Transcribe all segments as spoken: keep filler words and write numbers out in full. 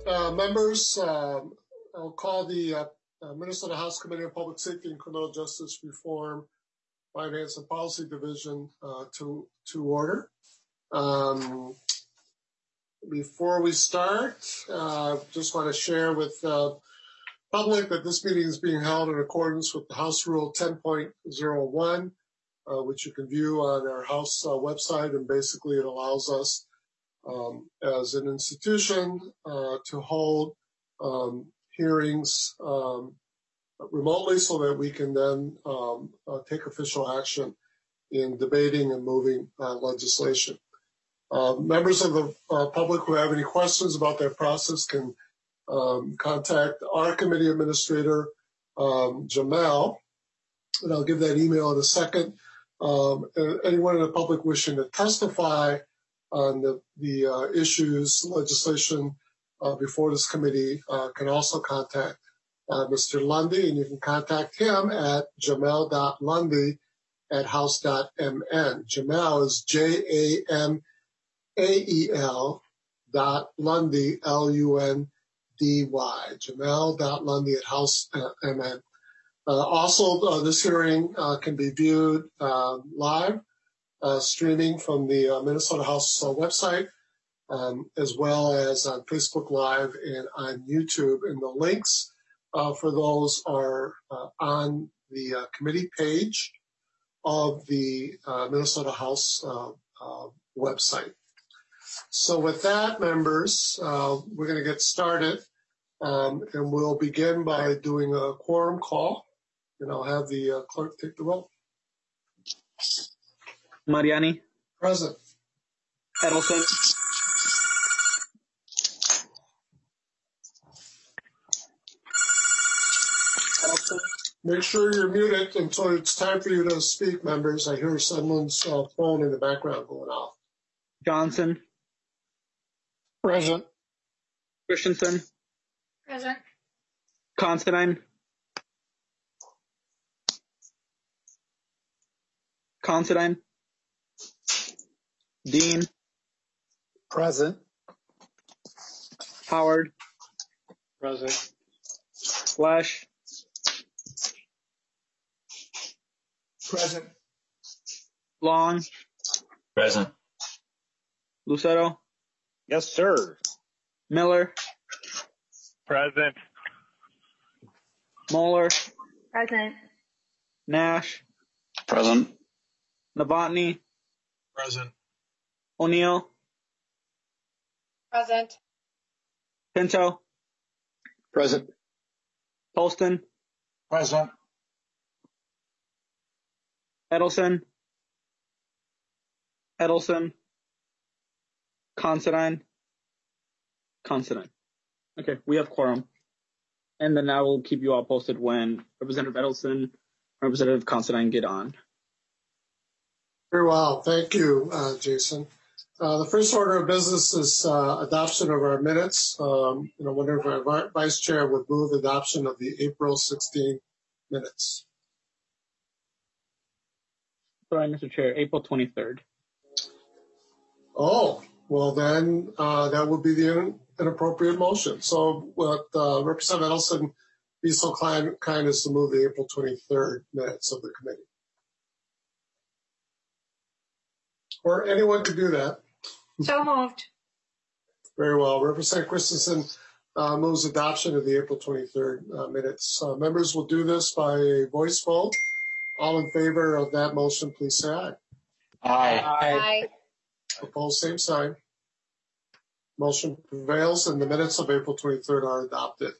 Uh, members, um, I'll call the uh, uh, Minnesota House Committee on Public Safety and Criminal Justice Reform, Finance and Policy Division uh, to, to order. Um, before we start, uh, just want to share with the uh, public that this meeting is being held in accordance with the House Rule ten point oh one, uh, which you can view on our House uh, website, and basically it allows us Um, as an institution uh, to hold um, hearings um, remotely so that we can then um, uh, take official action in debating and moving uh, legislation. Uh, members of the uh, public who have any questions about that process can um, contact our committee administrator, um, Jamel, and I'll give that email in a second. Um, anyone in the public wishing to testify on the, the uh, issues, legislation uh, before this committee uh, can also contact uh, Mister Lundy, and you can contact him at jamel dot lundy at house dot m n. Jamel is J A M A E L dot Lundy, L U N D Y, jamel dot lundy at house dot m n. Uh, also, uh, this hearing uh, can be viewed uh, live, Uh, streaming from the uh, Minnesota House uh, website, um, as well as on Facebook Live and on YouTube. And the links uh, for those are uh, on the uh, committee page of the uh, Minnesota House uh, uh, website. So with that, members, uh, we're going to get started, um, and we'll begin by doing a quorum call, and I'll have the uh, clerk take the roll. Mariani. Present. Edelson. Edelson. Make sure you're muted until it's time for you to speak, members. I hear someone's uh, phone in the background going off. Johnson. Present. Christensen. Present. Considine. Considine. Dean. Present. Howard. Present. Flash. Present. Long. Present. Lucero. Yes, sir. Miller. Present. Moeller. Present. Nash. Present. Novotny. Present. O'Neill. Present. Pinto. Present. Poston. Present. Edelson. Edelson. Considine. Considine. Okay, we have quorum. And then I will keep you all posted when Representative Edelson, Representative Considine get on. Very well. Thank you, uh, Jason. Uh, the first order of business is uh, adoption of our minutes. Um, you know, wonder if our vice chair would move adoption of the April sixteenth minutes. Sorry, Mister Chair, April twenty-third. Oh, well then uh, that would be the in, inappropriate motion. So what uh, Representative Edelson be so kind, kind as to move the April twenty-third minutes of the committee. Or anyone could do that. So moved. Very well. Representative Christensen uh, moves adoption of the April twenty-third uh, minutes. Uh, members will do this by a voice vote. All in favor of that motion, please say aye. Aye. Aye. Opposed, same sign. Motion prevails, and the minutes of April twenty-third are adopted.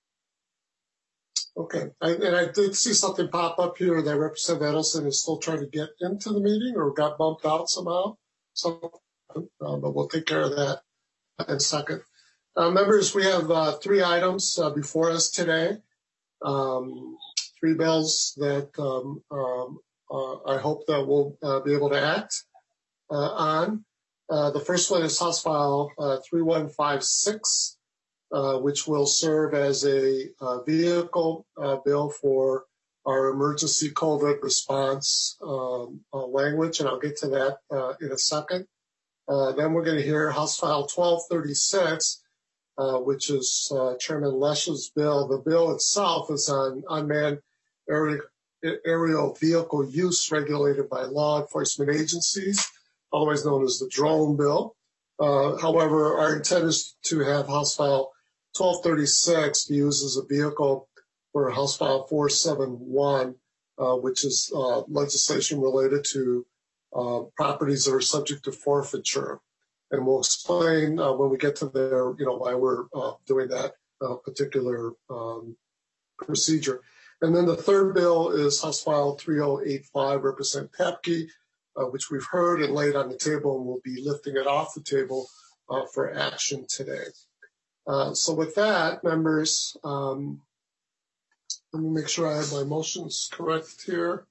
Okay, I, and I did see something pop up here that Representative Edelson is still trying to get into the meeting or got bumped out somehow. So, uh, but we'll take care of that in a second. Uh, members, we have uh, three items uh, before us today. Um, three bills that um, um, uh, I hope that we'll uh, be able to act uh, on. Uh, the first one is House File uh, three one five six. Uh, which will serve as a uh, vehicle uh, bill for our emergency COVID response um, uh, language, and I'll get to that uh, in a second. Uh, then we're going to hear House File twelve thirty-six, uh, which is uh, Chairman Lesch's bill. The bill itself is on unmanned aerial, aerial vehicle use regulated by law enforcement agencies, otherwise known as the drone bill. Uh, however, our intent is to have House File twelve thirty-six be used as a vehicle for House File four seventy-one, uh, which is uh, legislation related to uh, properties that are subject to forfeiture. And we'll explain uh, when we get to there, you know, why we're uh, doing that uh, particular um, procedure. And then the third bill is House File three oh eight five, Representative Papke, uh, which we've heard and laid on the table, and we'll be lifting it off the table uh, for action today. Uh, so with that, members, um, let me make sure I have my motions correct here.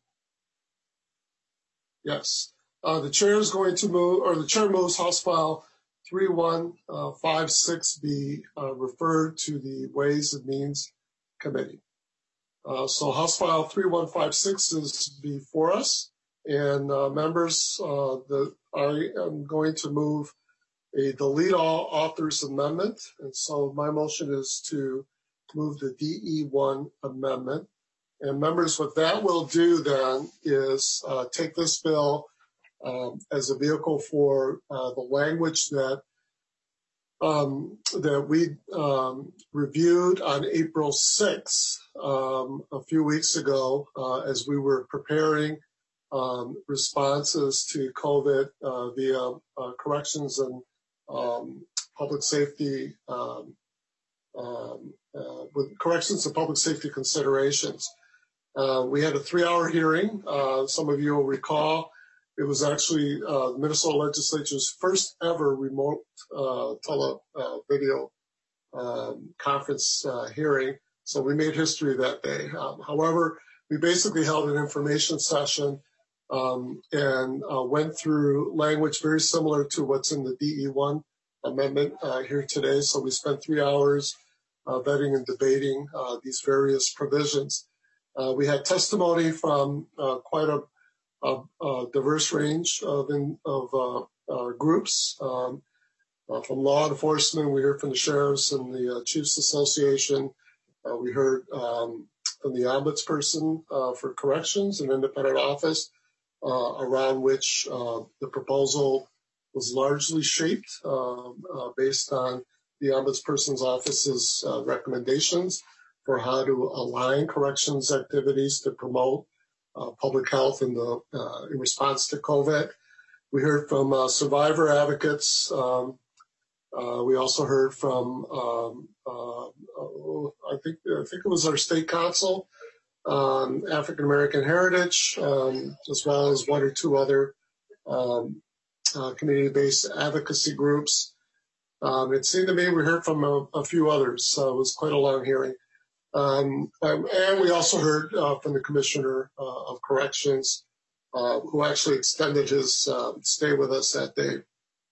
Yes. Uh, the chair is going to move, or the chair moves House File three one five six be uh, referred to the Ways and Means Committee. Uh, so House File three one five six is before us, and uh, members, uh, the, I am going to move a delete all authors amendment, and so my motion is to move the D E one amendment. And members, what that will do then is uh, take this bill um, as a vehicle for uh, the language that um, that we um, reviewed on April sixth, um, a few weeks ago, uh, as we were preparing um, responses to COVID uh, via uh, corrections and um, public safety, um, um, uh, with corrections and public safety considerations. Uh, we had a three-hour hearing. Uh, some of you will recall it was actually uh, the Minnesota Legislature's first ever remote uh, tele uh, video um, conference uh, hearing. So we made history that day. Um, however, we basically held an information session um, and uh, went through language very similar to what's in the D E one amendment uh, here today. So we spent three hours uh, vetting and debating uh, these various provisions. Uh, we had testimony from uh, quite a, a, a diverse range of, in, of uh, uh, groups. Um, uh, from law enforcement, we heard from the sheriffs and the uh, Chiefs Association. Uh, we heard um, from the ombudsperson uh, for corrections, an independent office uh, around which uh, the proposal was largely shaped uh, uh, based on the ombudsperson's office's uh, recommendations for how to align corrections activities to promote uh, public health in the uh, in response to COVID. We heard from uh, survivor advocates. Um, uh, we also heard from um, uh, I think I think it was our state council, um, African American Heritage, um, as well as one or two other um, uh, community-based advocacy groups. Um, it seemed to me we heard from a, a few others, so it was quite a long hearing. Um, um, and we also heard uh, from the Commissioner uh, of Corrections, uh, who actually extended his uh, stay with us that day.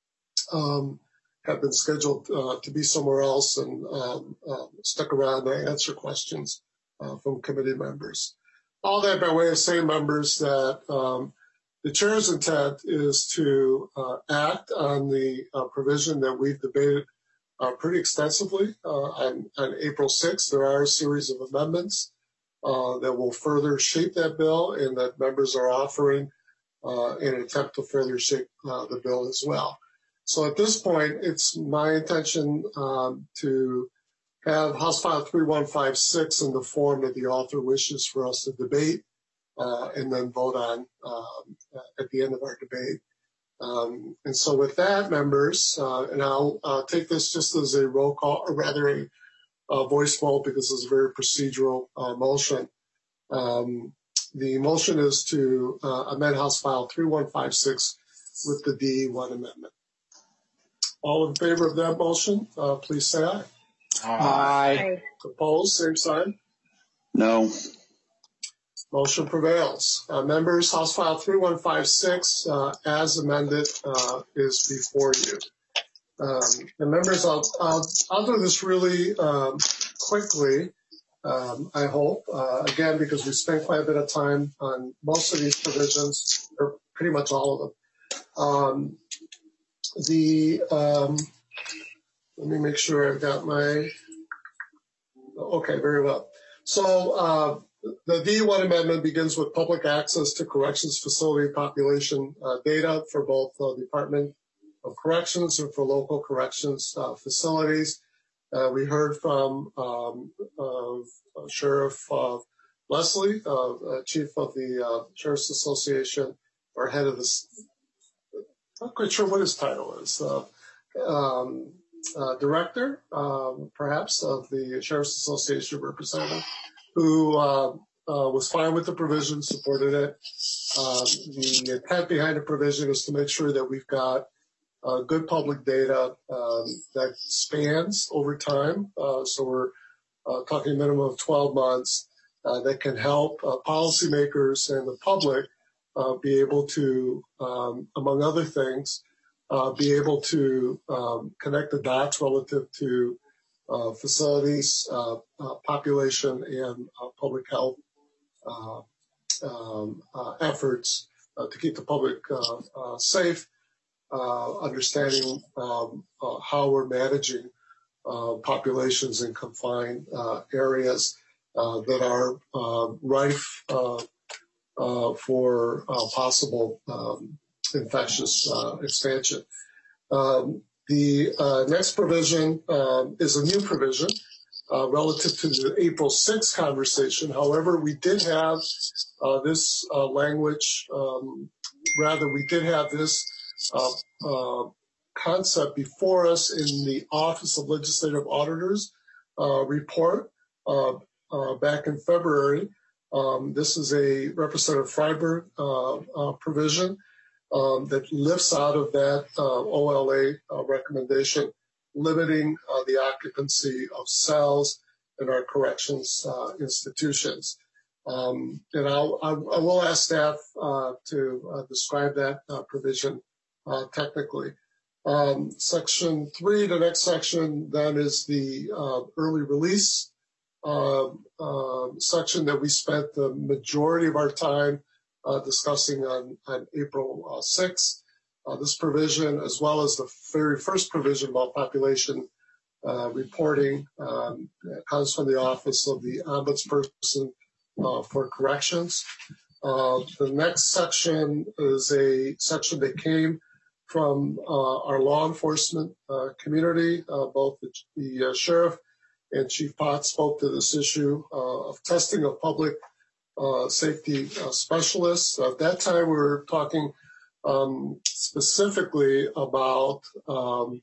Um, had been scheduled uh, to be somewhere else and um, uh, stuck around to answer questions uh, from committee members. All that by way of saying, members, that um, the chair's intent is to uh, act on the uh, provision that we've debated Uh, pretty extensively uh, on, on April sixth. There are a series of amendments uh, that will further shape that bill and that members are offering uh, in an attempt to further shape uh, the bill as well. So at this point, it's my intention um, to have House File three one five six in the form that the author wishes for us to debate uh, and then vote on um, at the end of our debate. Um, and so with that, members, uh, and I'll uh, take this just as a roll call, or rather a, a voice vote, because it's a very procedural uh, motion. Um, the motion is to uh, amend House File three one five six with the D E one amendment. All in favor of that motion, uh, please say aye. Aye. Aye. Opposed, same sign. No. Motion prevails. Uh, members, House File three one five six, uh, as amended, uh, is before you. Um, and members, I'll, I'll, I'll do this really um, quickly, um, I hope, uh, again, because we spent quite a bit of time on most of these provisions, or pretty much all of them. Um, the, um, let me make sure I've got my, okay, very well. So uh, the D one amendment begins with public access to corrections facility population uh, data for both the Department of Corrections and for local corrections uh, facilities. Uh, we heard from um, uh, Sheriff uh, Leslie, uh, uh, Chief of the uh, Sheriff's Association, or head of this, not quite sure what his title is, uh, um, uh, director, um, perhaps, of the Sheriff's Association representative, who uh, uh, was fine with the provision, supported it. Uh, the intent behind the provision is to make sure that we've got uh, good public data um, that spans over time. Uh, so we're uh, talking a minimum of twelve months uh, that can help uh, policymakers and the public uh, be able to, um, among other things, uh, be able to um, connect the dots relative to uh, facilities, uh, uh, population, and uh, public health uh, um, uh, efforts uh, to keep the public uh, uh, safe, uh, understanding um, uh, how we're managing uh, populations in confined uh, areas uh, that are uh, rife uh, uh, for uh, possible um, infectious uh, expansion. Um, the uh, next provision um, is a new provision uh, relative to the April sixth conversation. However, we did have uh, this uh, language, um, rather we did have this uh, uh, concept before us in the Office of Legislative Auditors uh, report uh, uh, back in February. Um, this is a Representative Freiberg uh, uh, provision um, that lifts out of that uh, O L A uh, recommendation, limiting uh, the occupancy of cells in our corrections uh, institutions. Um, and I'll, I, I will ask staff uh, to uh, describe that uh, provision uh, technically. Um, section three, the next section, then is the uh, early release uh, uh, section that we spent the majority of our time uh, discussing on, on April uh, sixth. Uh, this provision, as well as the very first provision about population uh, reporting, um, comes from the Office of the Ombudsperson uh, for Corrections. Uh, the next section is a section that came from uh, our law enforcement uh, community. Uh, both the, the uh, sheriff and Chief Potts spoke to this issue uh, of testing of public uh, safety uh, specialists. At that time, we were talking um, specifically about um,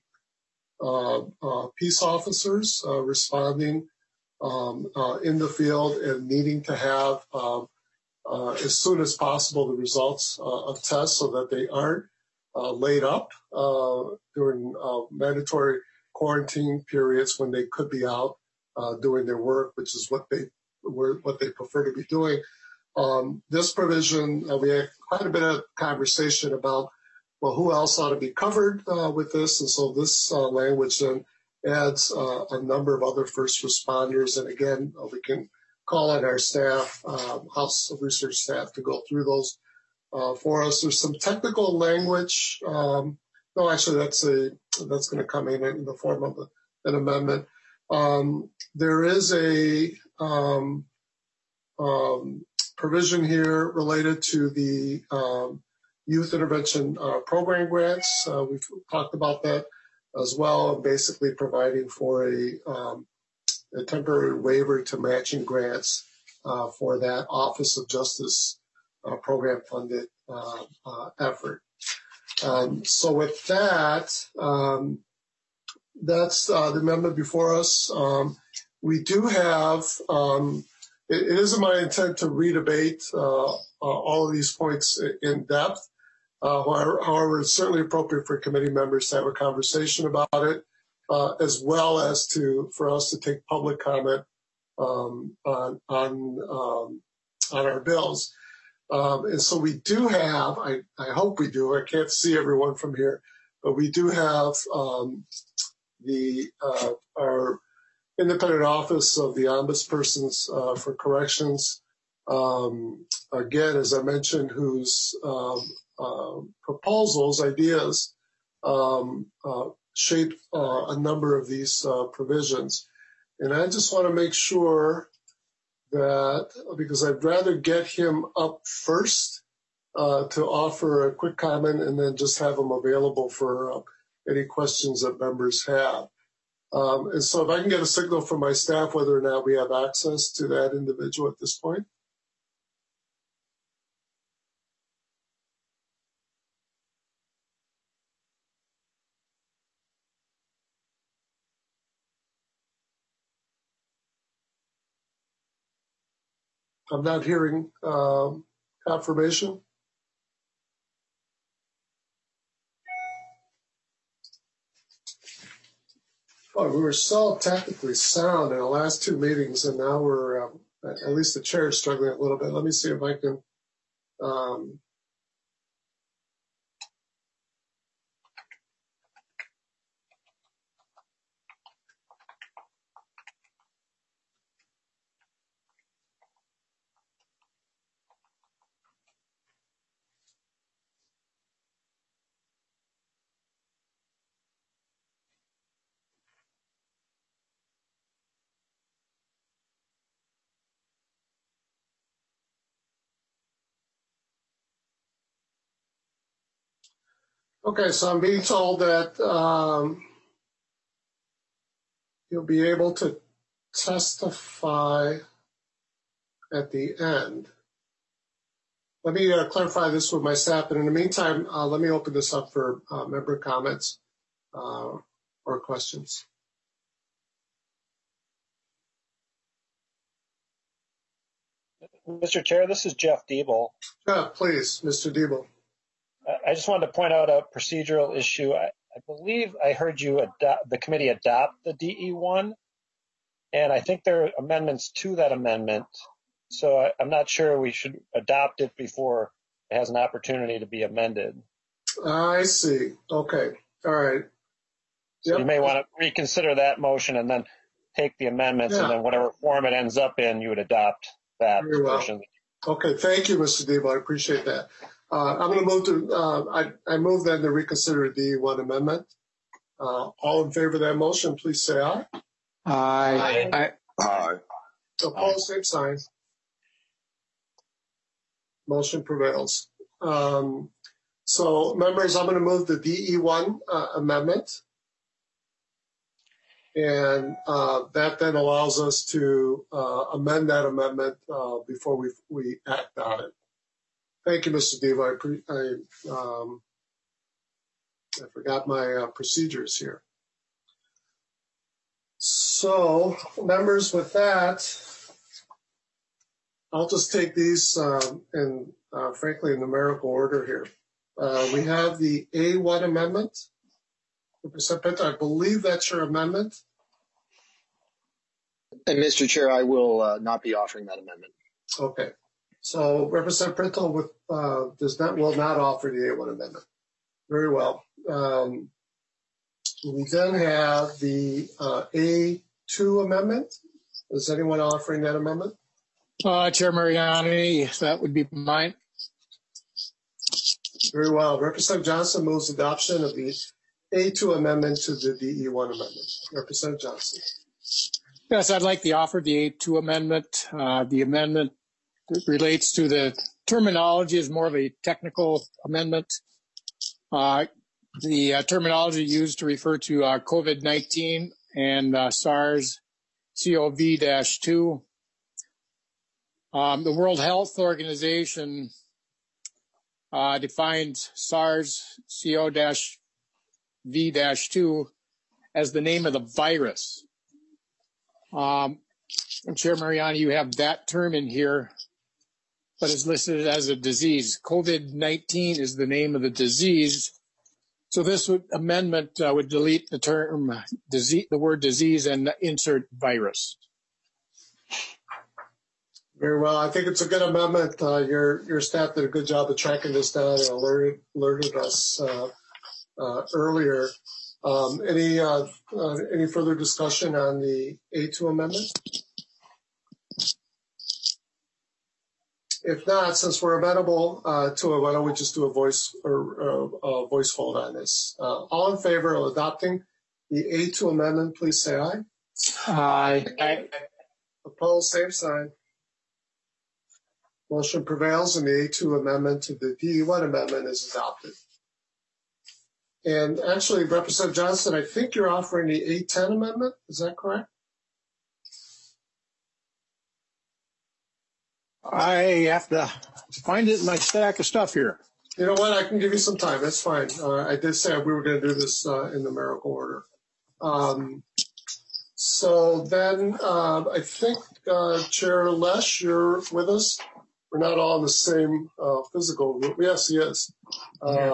uh, uh, peace officers uh, responding um, uh, in the field and needing to have uh, uh, as soon as possible the results uh, of tests so that they aren't Uh, laid up uh, during uh, mandatory quarantine periods when they could be out uh, doing their work, which is what they were, what they prefer to be doing. Um, this provision, uh, we had quite a bit of conversation about, well, who else ought to be covered uh, with this, and so this uh, language then adds uh, a number of other first responders, and again, uh, we can call on our staff, uh, House of Research staff, to go through those Uh, for us. There's some technical language. Um, no, actually, that's a that's going to come in in the form of a, an amendment. Um, there is a um, um, provision here related to the um, youth intervention uh, program grants. Uh, we've talked about that as well, basically providing for a, um, a temporary waiver to matching grants uh, for that Office of Justice Uh, program funded uh, uh, effort. Um, so with that, um, that's uh, the amendment before us. Um, we do have, um, it, it isn't my intent to redebate uh, uh, all of these points in depth. Uh, however, however, it's certainly appropriate for committee members to have a conversation about it, uh, as well as to for us to take public comment um, on on, um, on our bills. Um, and so we do have, I, I hope we do, I can't see everyone from here, but we do have um, the uh, our independent office of the Ombudspersons uh, for Corrections, um, again, as I mentioned, whose um, uh, proposals, ideas um, uh, shape uh, a number of these uh, provisions. And I just want to make sure that, because I'd rather get him up first uh, to offer a quick comment and then just have him available for uh, any questions that members have. Um, and so if I can get a signal from my staff whether or not we have access to that individual at this point. I'm not hearing um, confirmation. Oh, we were so technically sound in the last two meetings, and now we're, um, at least the chair is struggling a little bit. Let me see if I can. Um, Okay, so I'm being told that um, you'll be able to testify at the end. Let me uh, clarify this with my staff, and in the meantime, uh, let me open this up for uh, member comments uh, or questions. Mister Chair, this is Jeff Diebel. Yeah, please, Mister Diebel. I just wanted to point out a procedural issue. I, I believe I heard you adopt, the committee adopt the D E one, and I think there are amendments to that amendment. So I, I'm not sure we should adopt it before it has an opportunity to be amended. I see. Okay. All right. So yep. You may want to reconsider that motion and then take the amendments, yeah. And then whatever form it ends up in, you would adopt that Very well. motion. Okay. Thank you, Mister Diebel. I appreciate that. Uh, I'm going to move to, uh, I, I move then to reconsider the D E one amendment. Uh, all in favor of that motion, please say aye. Aye. Aye. Aye. Opposed, same sign. Motion prevails. Um, so, members, I'm going to move the D E one uh, amendment. And uh, that then allows us to uh, amend that amendment uh, before we, we act on it. Thank you, Mister Diebel. I, pre I, um, I forgot my uh, procedures here. So, members, with that, I'll just take these um, in, uh, frankly, in numerical order here. Uh, we have the A one amendment. I believe that's your amendment. And Mister Chair, I will uh, not be offering that amendment. Okay. So Representative Printle with, uh, does not, will not offer the A one amendment. Very well. Um, we then have the uh, A two amendment. Is anyone offering that amendment? Uh, Chair Mariani, that would be mine. Very well. Representative Johnson moves adoption of the A two amendment to the D E one amendment. Representative Johnson. Yes, I'd like to offer the A two amendment. Uh, the amendment relates to the terminology is more of a technical amendment. Uh, the uh, terminology used to refer to uh, COVID nineteen and uh, SARS C o V two. Um, the World Health Organization uh, defines SARS C o V two as the name of the virus. Um, Chair Mariani, you have that term in here, but it's listed as a disease. COVID nineteen is the name of the disease. So this would, amendment uh, would delete the term disease, the word disease, and insert virus. Very well. I think it's a good amendment. Uh, your your staff did a good job of tracking this down and alerted, alerted us uh, uh, earlier. Um, any uh, uh, any further discussion on the A two amendment? If not, since we're amenable uh, to it, why don't we just do a voice or uh, a voice vote on this? Uh, all in favor of adopting the A two amendment, please say aye. Aye. Aye. Opposed, same sign. Motion prevails, and the A two amendment to the D E one amendment is adopted. And actually, Representative Johnson, I think you're offering the A ten amendment. Is that correct? I have to find it in my stack of stuff here. You know what? I can give you some time. That's fine. Uh, I did say we were going to do this uh, in numerical order. Um, so then uh, I think uh, Chair Lesh, you're with us. We're not all in the same uh, physical room. Yes, he is. Um,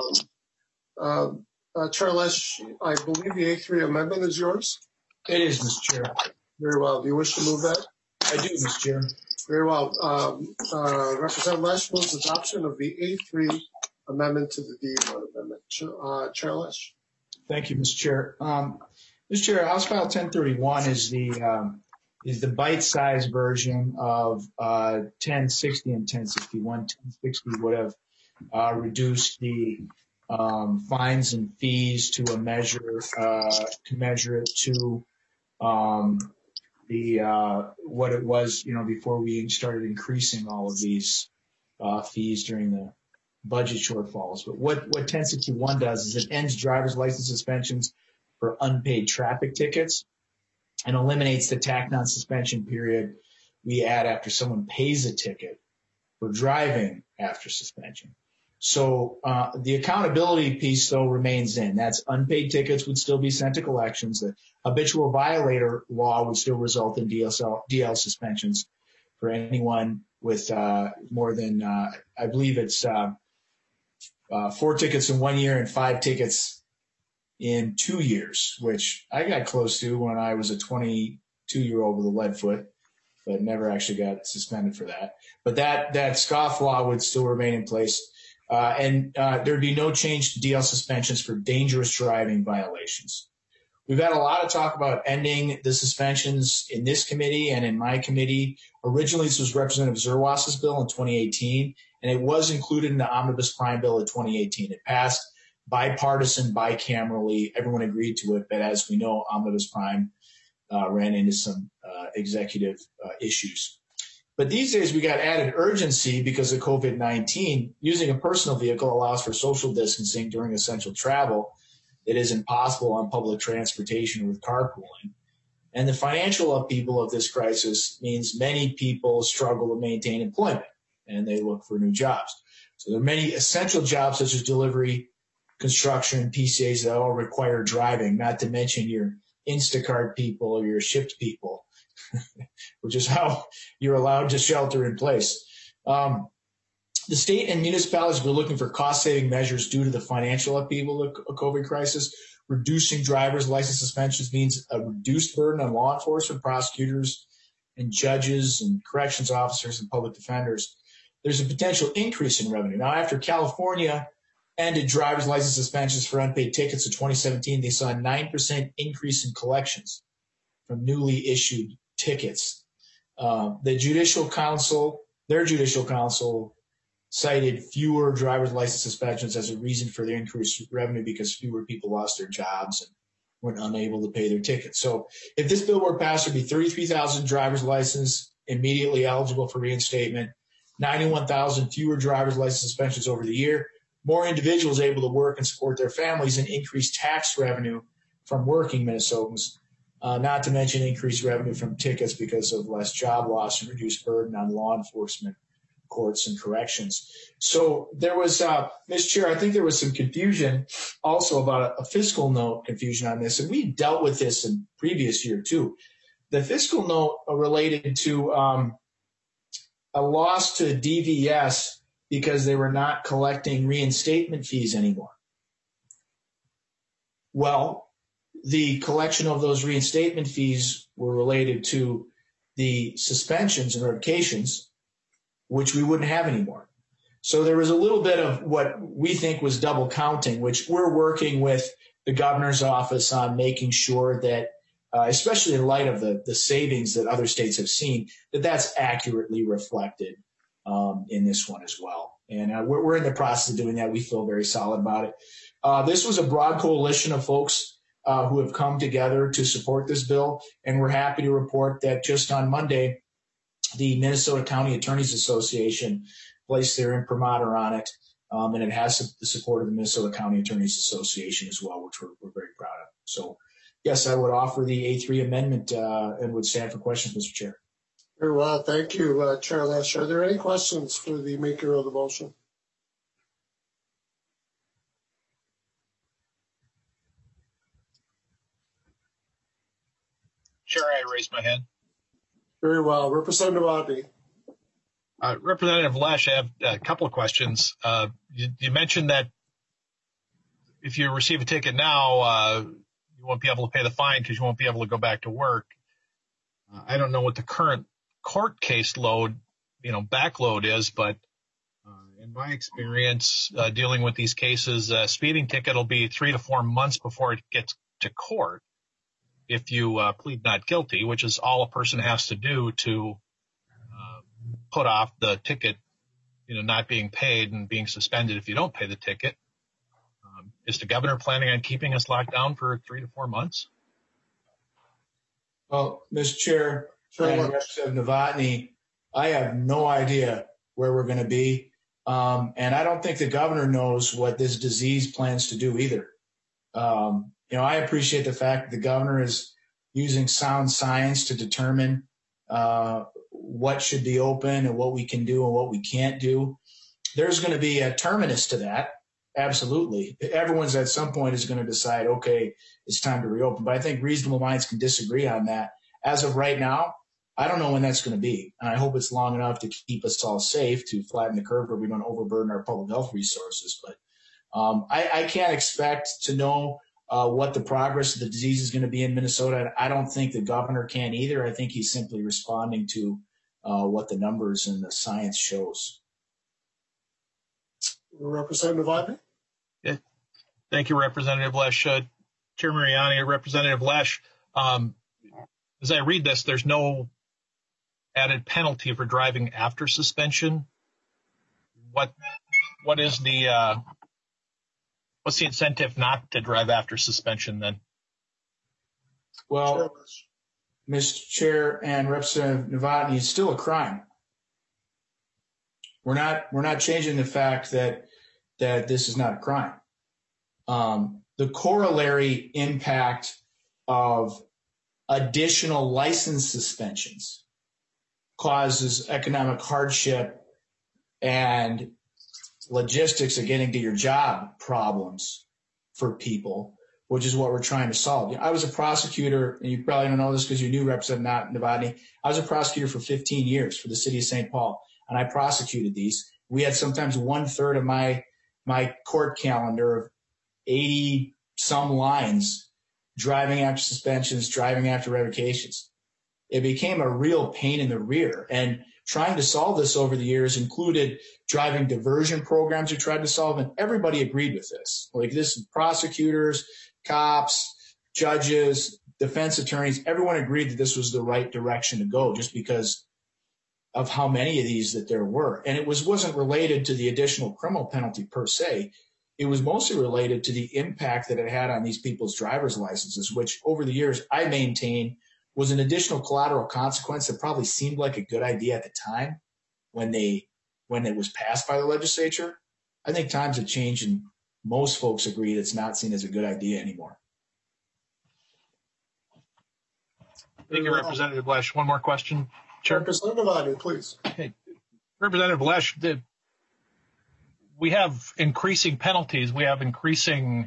uh, uh, Chair Lesh, I believe the A three amendment is yours. It is, Mister Chair. Very well. Do you wish to move that? I do, Mister Chair. Very well. Um, uh, Representative Lesh moves adoption of the A three amendment to the D E one amendment. Uh, Chair Lesh. Thank you, Mister Chair. Um, Mister Chair, House File ten thirty-one is the um, is the bite-sized version of uh, ten sixty and ten sixty-one. ten sixty would have uh, reduced the um, fines and fees to a measure uh, to measure it to um, the uh, what it was, you know, before we started increasing all of these uh, fees during the budget shortfalls. But what what ten sixty-one does is it ends driver's license suspensions for unpaid traffic tickets and eliminates the tacked on suspension period we add after someone pays a ticket for driving after suspension. So uh, the accountability piece, though, remains in. That's unpaid tickets would still be sent to collections. The habitual violator law would still result in D L, D L suspensions for anyone with uh, more than, uh, I believe it's uh, uh, four tickets in one year and five tickets in two years, which I got close to when I was a twenty-two-year-old with a lead foot, but never actually got suspended for that. But that, that scofflaw would still remain in place. Uh, and uh, there'd be no change to D L suspensions for dangerous driving violations. We've had a lot of talk about ending the suspensions in this committee and in my committee. Originally, this was Representative Zerwas's bill in twenty eighteen, and it was included in the Omnibus Crime Bill of twenty eighteen. It passed bipartisan, bicamerally. Everyone agreed to it, but as we know, Omnibus Prime uh, ran into some uh, executive uh, issues. But these days, we got added urgency because of COVID nineteen. Using a personal vehicle allows for social distancing during essential travel that is impossible on public transportation or with carpooling. And the financial upheaval of this crisis means many people struggle to maintain employment, and they look for new jobs. So there are many essential jobs such as delivery, construction, P C As that all require driving, not to mention your Instacart people or your Shipt people, which is how you're allowed to shelter in place. Um, the state and municipalities were looking for cost-saving measures due to the financial upheaval of the COVID crisis. Reducing driver's license suspensions means a reduced burden on law enforcement, prosecutors, and judges, and corrections officers, and public defenders. There's a potential increase in revenue. Now, after California ended driver's license suspensions for unpaid tickets in twenty seventeen, they saw a nine percent increase in collections from newly issued tickets. Uh, the judicial council, their judicial council cited fewer driver's license suspensions as a reason for the increased revenue because fewer people lost their jobs and weren't unable to pay their tickets. So if this bill were passed, there'd be thirty-three thousand driver's licenses immediately eligible for reinstatement, ninety-one thousand fewer driver's license suspensions over the year, more individuals able to work and support their families, and increased tax revenue from working Minnesotans. Uh, not to mention increased revenue from tickets because of less job loss and reduced burden on law enforcement, courts, and corrections. So there was, uh, Mister Chair, I think there was some confusion also about a, a fiscal note confusion on this, and we dealt with this in previous year too. The fiscal note related to um, a loss to D V S because they were not collecting reinstatement fees anymore. Well, the collection of those reinstatement fees were related to the suspensions and revocations, which we wouldn't have anymore. So there was a little bit of what we think was double counting, which we're working with the governor's office on making sure that, uh, especially in light of the, the savings that other states have seen, that that's accurately reflected um, in this one as well. And uh, we're, we're in the process of doing that. We feel very solid about it. Uh, this was a broad coalition of folks uh, who have come together to support this bill, and we're happy to report that just on Monday, the Minnesota County Attorneys Association placed their imprimatur on it, um, and it has the support of the Minnesota County Attorneys Association as well, which we're, we're very proud of. So, yes, I would offer the A three amendment uh, and would stand for questions, Mister Chair. Very well. Thank you, uh, Chair Lesh. Are there any questions for the maker of the motion? Chair, I raised my hand. Very well. Representative Audney. Uh, Representative Lesh, I have a couple of questions. Uh, you, you mentioned that if you receive a ticket now, uh, you won't be able to pay the fine because you won't be able to go back to work. Uh, I don't know what the current court case load, you know, backload is, but uh, in my experience uh, dealing with these cases, a speeding ticket will be three to four months before it gets to court if you uh, plead not guilty, which is all a person has to do to uh, put off the ticket, you know, not being paid and being suspended if you don't pay the ticket. Um, is the governor planning on keeping us locked down for three to four months? Well, Mister Chair, Sure. and Representative Novotny, I have no idea where we're going to be. Um, and I don't think the governor knows what this disease plans to do either. Um, you know, I appreciate the fact that the governor is using sound science to determine uh, what should be open and what we can do and what we can't do. There's going to be a terminus to that. Absolutely. Everyone's at some point is going to decide, okay, it's time to reopen. But I think reasonable minds can disagree on that. As of right now, I don't know when that's going to be. And I hope it's long enough to keep us all safe, to flatten the curve where we don't overburden our public health resources. But um, I, I can't expect to know uh, what the progress of the disease is going to be in Minnesota. I don't think the governor can either. I think he's simply responding to uh, what the numbers and the science shows. Representative Audney. Yeah. Thank you, Representative Lesh. Uh, Chair Mariani, Representative Lesh, um, as I read this, there's no added penalty for driving after suspension. What, what is the, uh, what's the incentive not to drive after suspension then? Well, Mister Chair and Representative Novotny, it's still a crime. We're not, we're not changing the fact that, that this is not a crime. Um, the corollary impact of additional license suspensions causes economic hardship and logistics of getting to your job problems for people, which is what we're trying to solve. I was a prosecutor, and you probably don't know this because you knew Representative Novotny. I was a prosecutor for fifteen years for the city of Saint Paul, and I prosecuted these. We had sometimes one third of my my court calendar of eighty some lines driving after suspensions, driving after revocations. It became a real pain in the rear. And trying to solve this over the years included driving diversion programs we tried to solve, and everybody agreed with this. Like this, prosecutors, cops, judges, defense attorneys, everyone agreed that this was the right direction to go just because of how many of these that there were. And it was, wasn't related to the additional criminal penalty per se. It was mostly related to the impact that it had on these people's driver's licenses, which over the years I maintain was an additional collateral consequence that probably seemed like a good idea at the time when they when it was passed by the legislature. I think times have changed and most folks agree it's not seen as a good idea anymore. Thank you, Representative Lesh. One more question, Chair. Representative Audney, please. Okay. Representative Lesh, the, we have increasing penalties. We have increasing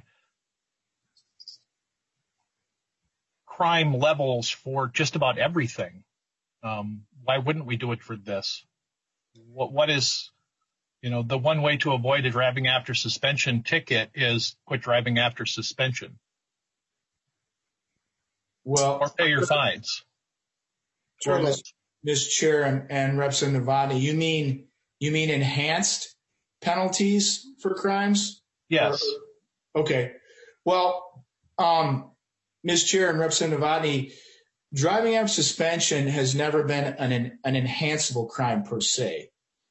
crime levels for just about everything. Um, why wouldn't we do it for this? What, what is, you know, the one way to avoid a driving after suspension ticket is quit driving after suspension. Well, or pay your fines. Well, Miz Chair and, and Representative Novotny, you mean you mean enhanced penalties for crimes? Yes. Or, okay. Well, um, Miz Chair and Representative Novotny, driving after suspension has never been an an enhanceable crime per se.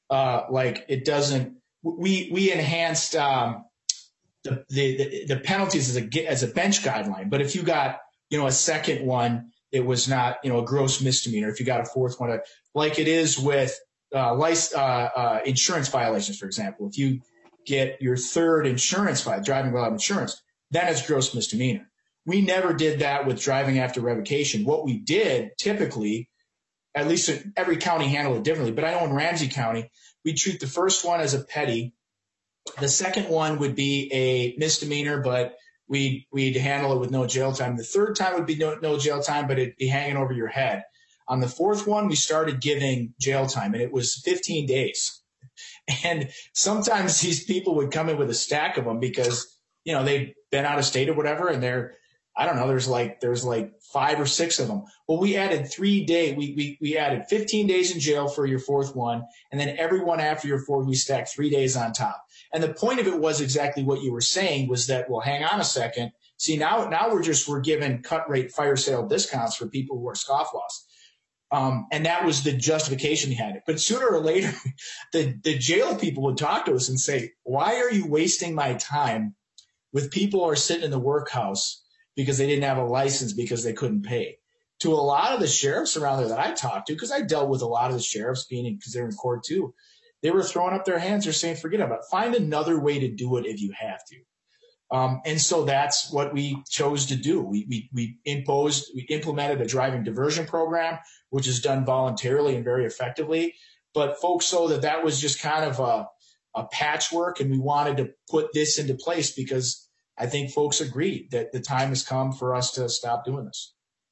uh, like it doesn't, we, we enhanced, um, the, the, the penalties as a, as a bench guideline. But if you got, you know, a second one, it was not, you know, a gross misdemeanor. If you got a fourth one, like it is with, uh, license, uh, uh, insurance violations, for example, if you get your third insurance file, driving without insurance, then it's gross misdemeanor. We never did that with driving after revocation. What we did typically, at least every county handled it differently, but I know in Ramsey County, we treat the first one as a petty. The second one would be a misdemeanor, but we'd, we'd handle it with no jail time. The third time would be no, no jail time, but it'd be hanging over your head. On the fourth one, we started giving jail time, and it was fifteen days. And sometimes these people would come in with a stack of them because, you know, they've been out of state or whatever, and they're, I don't know, there's like, there's like five or six of them. Well, we added three days, we, we, we added fifteen days in jail for your fourth one. And then every one after your fourth, we stacked three days on top. And the point of it was exactly what you were saying, was that, well, hang on a second. See, now, now we're just, we're giving cut rate fire sale discounts for people who are scofflaws. Um, and that was the justification behind it. But sooner or later, the, the jail people would talk to us and say, why are you wasting my time with people who are sitting in the workhouse because they didn't have a license because they couldn't pay? To a lot of the sheriffs around there that I talked to, because I dealt with a lot of the sheriffs being in, because they're in court too, they were throwing up their hands. They're saying, forget about it. Find another way to do it if you have to. Um, and so that's what we chose to do. We, we, we imposed, we implemented a driving diversion program, which is done voluntarily and very effectively. But folks saw that that was just kind of a, a patchwork, and we wanted to put this into place because I think folks agreed that the time has come for us to stop doing this.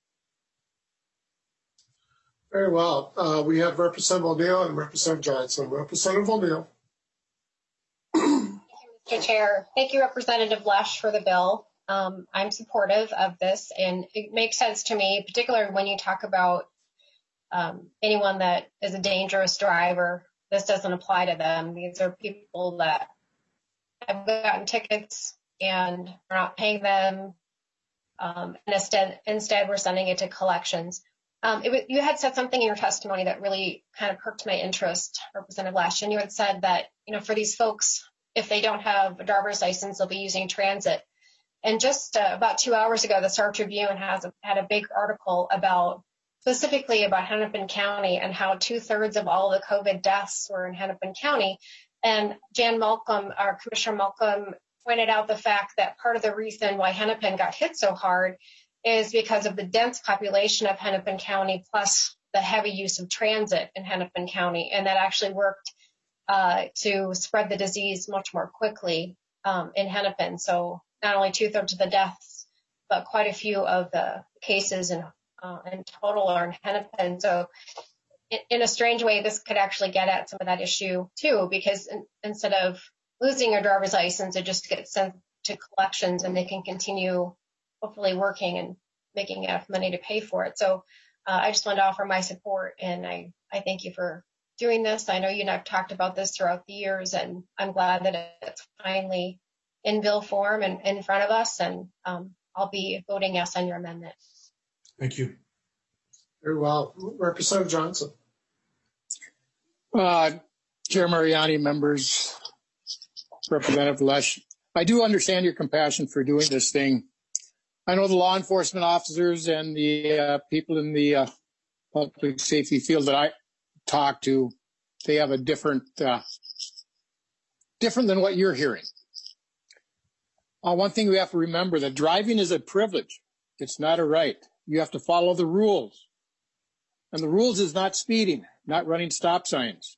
Very well. Uh, we have Representative O'Neill and Representative Johnson. Representative O'Neill. Mister Chair, thank you, Representative Lesh, for the bill. Um, I'm supportive of this, and it makes sense to me, particularly when you talk about um, anyone that is a dangerous driver. This doesn't apply to them. These are people that have gotten tickets and are not paying them. Um, and instead, instead, we're sending it to collections. Um, it, you had said something in your testimony that really kind of perked my interest, Representative Lesh, and you had said that, you know, for these folks, if they don't have a driver's license, they'll be using transit. And just uh, about two hours ago, the Star Tribune has a, had a big article about specifically about Hennepin County and how two thirds of all the COVID deaths were in Hennepin County. And Jan Malcolm, our Commissioner Malcolm, pointed out the fact that part of the reason why Hennepin got hit so hard is because of the dense population of Hennepin County, plus the heavy use of transit in Hennepin County. And that actually worked uh, to spread the disease much more quickly um, in Hennepin. So not only two thirds of the deaths, but quite a few of the cases in, uh, in total are in Hennepin. So in, in a strange way, this could actually get at some of that issue too, because in, instead of losing your driver's license, it just gets sent to collections and they can continue hopefully working and making enough money to pay for it. So uh, I just wanted to offer my support, and I, I thank you for doing this. I know you and I've talked about this throughout the years, and I'm glad that it's finally in bill form and in front of us, and um, I'll be voting yes on your amendment. Thank you. Very well. Representative Johnson. Uh, Chair Mariani, members, Representative Lesh, I do understand your compassion for doing this thing. I know the law enforcement officers and the uh, people in the uh, public safety field that I talk to, they have a different, uh, different than what you're hearing. Uh, one thing we have to remember, that driving is a privilege. It's not a right. You have to follow the rules. And the rules is not speeding, not running stop signs.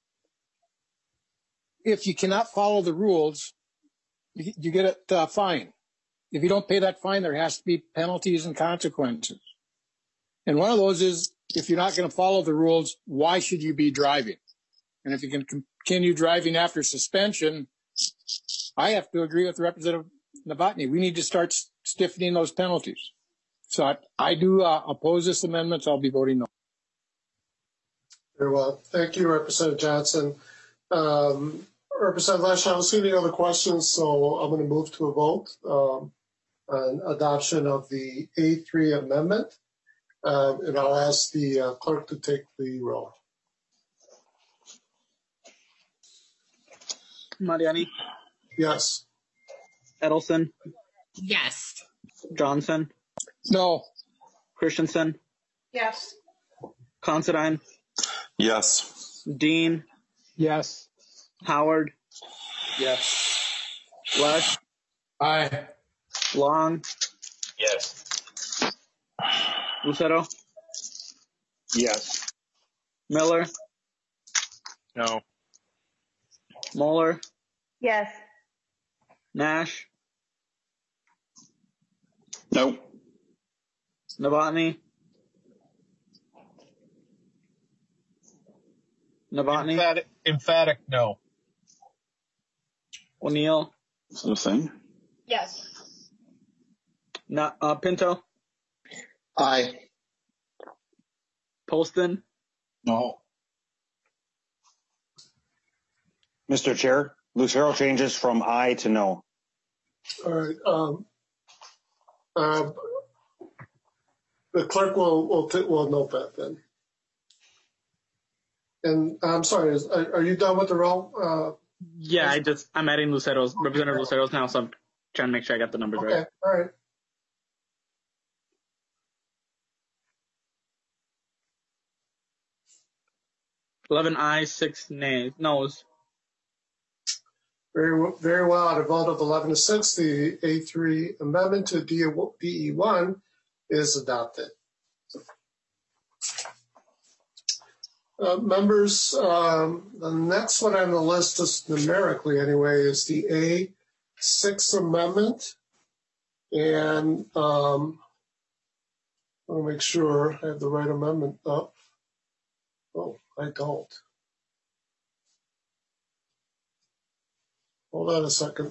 If you cannot follow the rules, you, you get a uh, fine. If you don't pay that fine, there has to be penalties and consequences. And one of those is, if you're not going to follow the rules, why should you be driving? And if you can continue driving after suspension, I have to agree with Representative Novotny. We need to start stiffening those penalties. So I, I do uh, oppose this amendment, so I'll be voting no. Very well. Thank you, Representative Johnson. Um, Representative Lesh, I don't see any other questions, so I'm going to move to a vote um, on adoption of the A three amendment. Um, and I'll ask the uh, clerk to take the roll. Mariani, Yes. Edelson, Yes. Johnson, No. Christensen, Yes. Considine, Yes. Dean, Yes. Howard, Yes. Lesh, Aye. Long, Yes. Lucero, Yes. Miller, No. Moeller, Yes. Nash, No. Novotny, Novotny, Emphatic, emphatic no. O'Neill, Is it a thing? Yes. Na- uh, Pinto, Aye. Poston, No. Mister Chair, Lucero changes from aye to no. All right. Um, uh, the clerk will will, t- will note that then. And I'm sorry, is, are, are you done with the roll? Uh, yeah, I just, I'm adding Lucero's, Representative Lucero's now, so I'm trying to make sure I got the numbers okay. right. All right. eleven ayes, six nays, noes. Very, w- very well. At a vote of eleven to six, the A three amendment to D E one is adopted. Uh, members, um, the next one on the list, just numerically anyway, is the A six amendment. And um, I want to make sure I have the right amendment up. Oh, I don't. Hold on a second.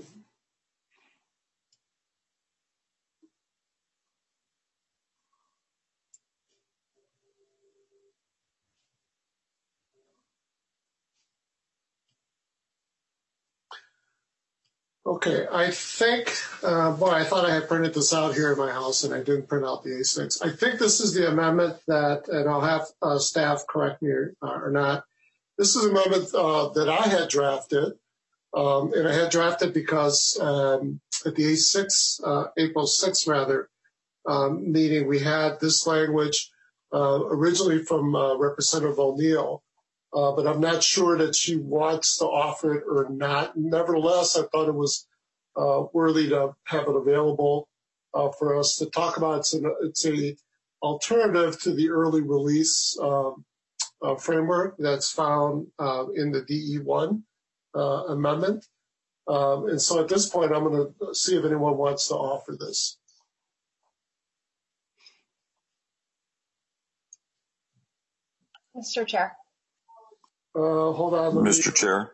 Okay, I think, uh, boy, I thought I had printed this out here in my house and I didn't print out the A six. I think this is the amendment that, and I'll have uh, staff correct me or, uh, or not. This is an amendment uh, that I had drafted, um, and I had drafted because um, at the A six, uh, April sixth rather, um, meeting, we had this language uh, originally from uh, Representative O'Neill. Uh, but I'm not sure that she wants to offer it or not. Nevertheless, I thought it was uh, worthy to have it available uh, for us to talk about. It's an it's a alternative to the early release um, uh, framework that's found uh, in the D E one uh, amendment. Um, and so at this point, I'm going to see if anyone wants to offer this. Mister Chair. Uh, hold on. Mister Me, Chair.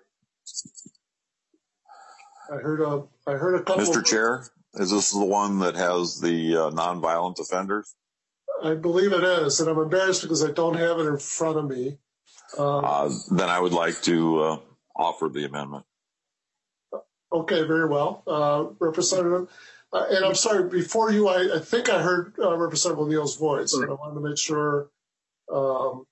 I heard a, I heard a couple. Mister Of, Chair, is this the one that has the uh, nonviolent offenders? I believe it is, and I'm embarrassed because I don't have it in front of me. Um, Uh, then I would like to uh, offer the amendment. okay, very well. Uh, Representative, uh, and I'm sorry, before you, I, I think I heard uh, Representative O'Neill's voice, but I wanted to make sure. Um,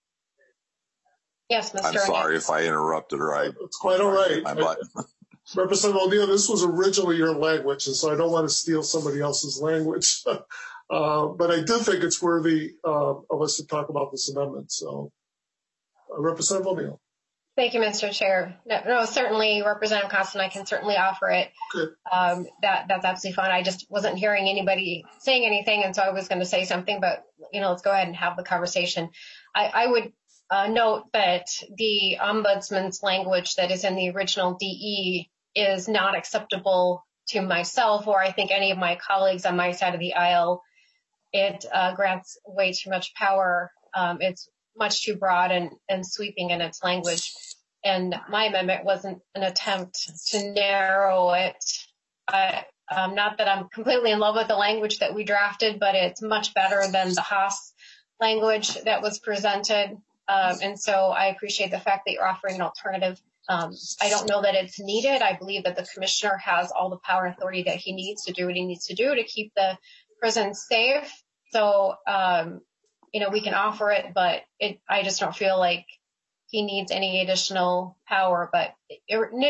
Yes, Mister I'm sorry if I interrupted her. I, it's quite all right. my button. Representative O'Neill, this was originally your language, and so I don't want to steal somebody else's language. uh, but I do think it's worthy uh, of us to talk about this amendment. So, uh, Representative O'Neill. Thank you, Mister Chair. No, no certainly, Representative Constant, I can certainly offer it. Okay. Um, that that's absolutely fine. I just wasn't hearing anybody saying anything, and so I was going to say something, but you know, let's go ahead and have the conversation. I, I would uh, note that the ombudsman's language that is in the original D E is not acceptable to myself, or I think any of my colleagues on my side of the aisle. It uh, grants way too much power. Um, it's much too broad and, and sweeping in its language. And my amendment wasn't an attempt to narrow it. I, um, not that I'm completely in love with the language that we drafted, but it's much better than the Haas language that was presented. Um, and so I appreciate the fact that you're offering an alternative. Um, I don't know that it's needed. I believe that the commissioner has all the power and authority that he needs to do what he needs to do to keep the prisons safe. So, um, you know, we can offer it, but it, I just don't feel like he needs any additional power. But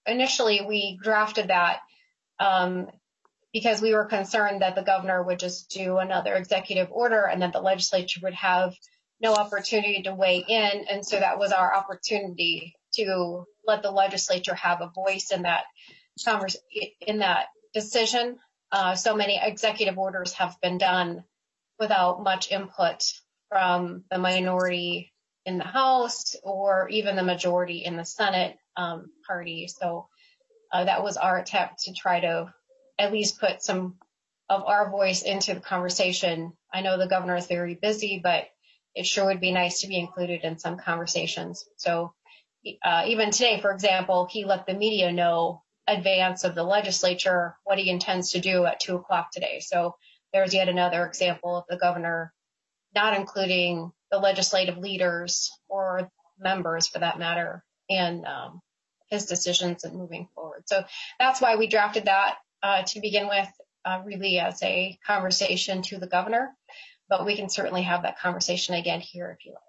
initially we drafted that um, because we were concerned that the governor would just do another executive order and that the legislature would have no opportunity to weigh in. And so that was our opportunity to let the legislature have a voice in that convers- in that decision. Uh, so many executive orders have been done without much input from the minority in the House or even the majority in the Senate um, party. So uh, that was our attempt to try to at least put some of our voice into the conversation. I know the governor is very busy, but it sure would be nice to be included in some conversations. So uh, even today, for example, he let the media know advance of the legislature what he intends to do at two o'clock today. So there's yet another example of the governor not including the legislative leaders or members, for that matter, in um, his decisions and moving forward. So that's why we drafted that uh, to begin with, uh, really as a conversation to the governor. But we can certainly have that conversation again here if you like.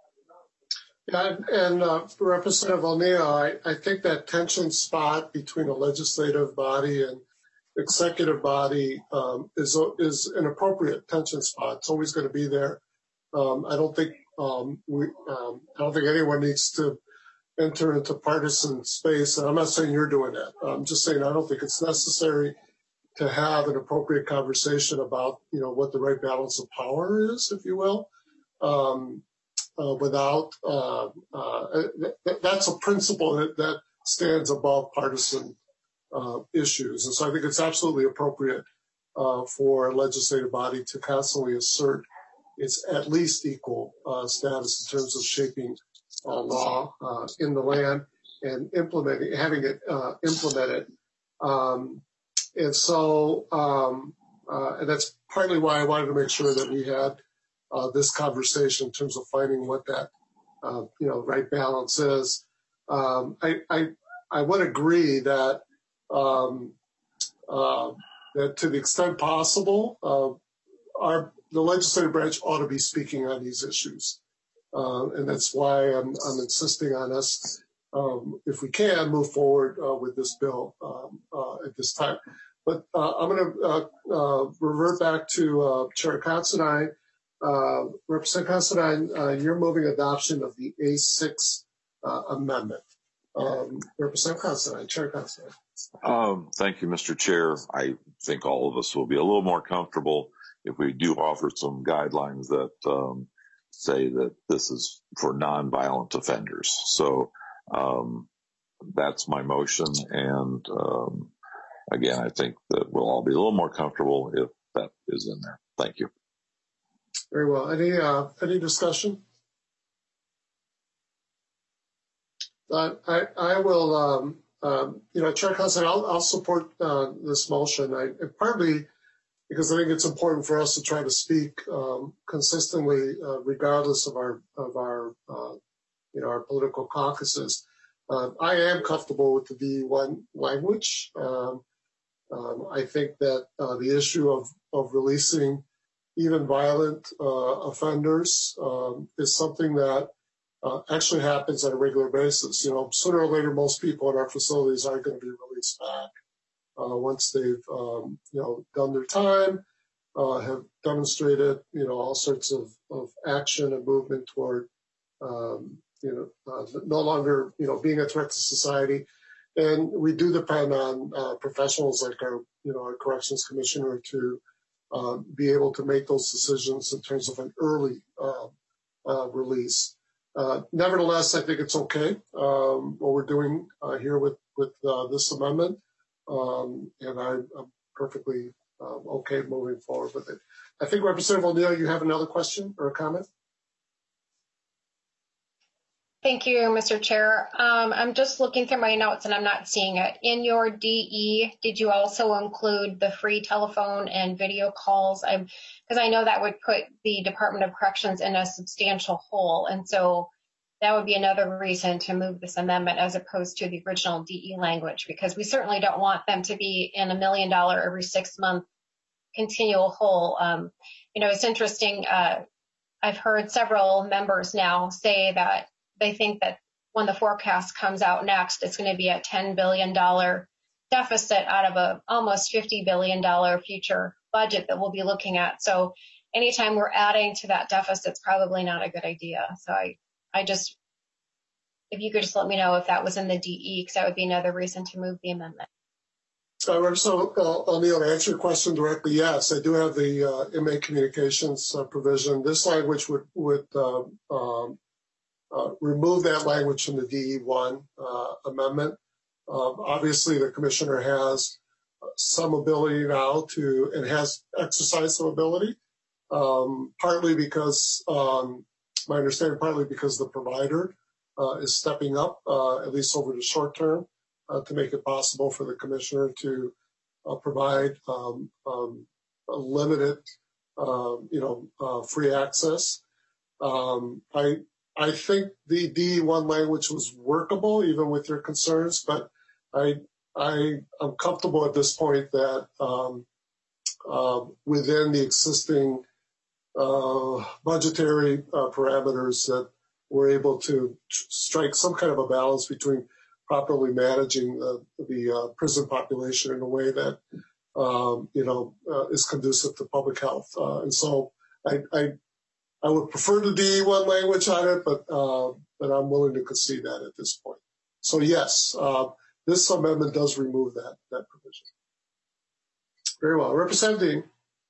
Yeah, and uh, Representative O'Neill, I, I think that tension spot between a legislative body and executive body um, is is an appropriate tension spot. It's always going to be there. Um, I don't think um, we um, I don't think anyone needs to enter into partisan space. And I'm not saying you're doing that. I'm just saying I don't think it's necessary to have an appropriate conversation about, you know, what the right balance of power is, if you will, um, uh, without uh, uh, th- that's a principle that, that stands above partisan uh, issues. And so I think it's absolutely appropriate uh, for a legislative body to constantly assert its at least equal uh, status in terms of shaping uh, law uh, in the land and implementing, having it uh, implemented. Um, And so, um, uh, and that's partly why I wanted to make sure that we had uh, this conversation in terms of finding what that, uh, you know, right balance is. Um, I, I, I would agree that, um, uh, that to the extent possible, uh, our the legislative branch ought to be speaking on these issues, uh, and that's why I'm, I'm insisting on us, um, if we can, move forward uh, with this bill um, uh, at this time. But uh, I'm going to uh, uh, revert back to uh, Chair Considine. Uh, Representative Considine, uh, you're moving adoption of the A six uh, amendment. Um, Representative Considine, Chair Considine. Um, thank you, Mister Chair. I think all of us will be a little more comfortable if we do offer some guidelines that um, say that this is for nonviolent offenders. So um, that's my motion, and um, again, I think that we'll all be a little more comfortable if that is in there. Thank you. Very well. Any uh, any discussion? Uh, I I will. Um, um, you know, Chair Considine, I'll, I'll support uh, this motion. I partly because I think it's important for us to try to speak um, consistently, uh, regardless of our of our uh, you know our political caucuses. Uh, I am comfortable with the D E one language. Um, Um, I think that uh, the issue of, of releasing even violent uh, offenders um, is something that uh, actually happens on a regular basis. You know, sooner or later, most people in our facilities are going to be released back uh, once they've, um, you know, done their time, uh, have demonstrated, you know, all sorts of, of action and movement toward, um, you know, uh, no longer, you know, being a threat to society. And we do depend on uh, professionals like our, you know, our corrections commissioner to uh, be able to make those decisions in terms of an early uh, uh, release. Uh, nevertheless, I think it's okay um, what we're doing uh, here with with uh, this amendment, um, and I, I'm perfectly uh, okay moving forward with it. I think Representative O'Neill, you have another question or a comment? Thank you, Mister Chair. Um, I'm just looking through my notes and I'm not seeing it. In your D E, did you also include the free telephone and video calls? I'm because I know that would put the Department of Corrections in a substantial hole. And so that would be another reason to move this amendment as opposed to the original D E language, because we certainly don't want them to be in a million dollar every six month continual hole. Um, you know, it's interesting. Uh, I've heard several members now say that they think that when the forecast comes out next, it's going to be a ten billion dollars deficit out of a almost fifty billion dollars future budget that we'll be looking at. So anytime we're adding to that deficit, it's probably not a good idea. So I, I just, if you could just let me know if that was in the D E, because that would be another reason to move the amendment. Uh, so, uh, O'Neill, to answer your question directly, yes, I do have the uh, inmate communications uh, provision. This language would would uh, um, uh, remove that language from the D E one uh, amendment. Um, obviously, the commissioner has some ability now to, and has exercised some ability, um, partly because, um, my understanding, partly because the provider uh, is stepping up, uh, at least over the short term, uh, to make it possible for the commissioner to uh, provide um, um, a limited, um, you know, uh, free access. Um, I I think the D E one language was workable, even with your concerns, but I I am comfortable at this point that um, uh, within the existing uh, budgetary uh, parameters that we're able to strike some kind of a balance between properly managing the, the uh, prison population in a way that um, you know uh, is conducive to public health. Uh, and so I, I I would prefer the D E one language on it, but uh, but I'm willing to concede that at this point. So yes. Uh, This amendment does remove that, that provision. Very well. Representative Dean.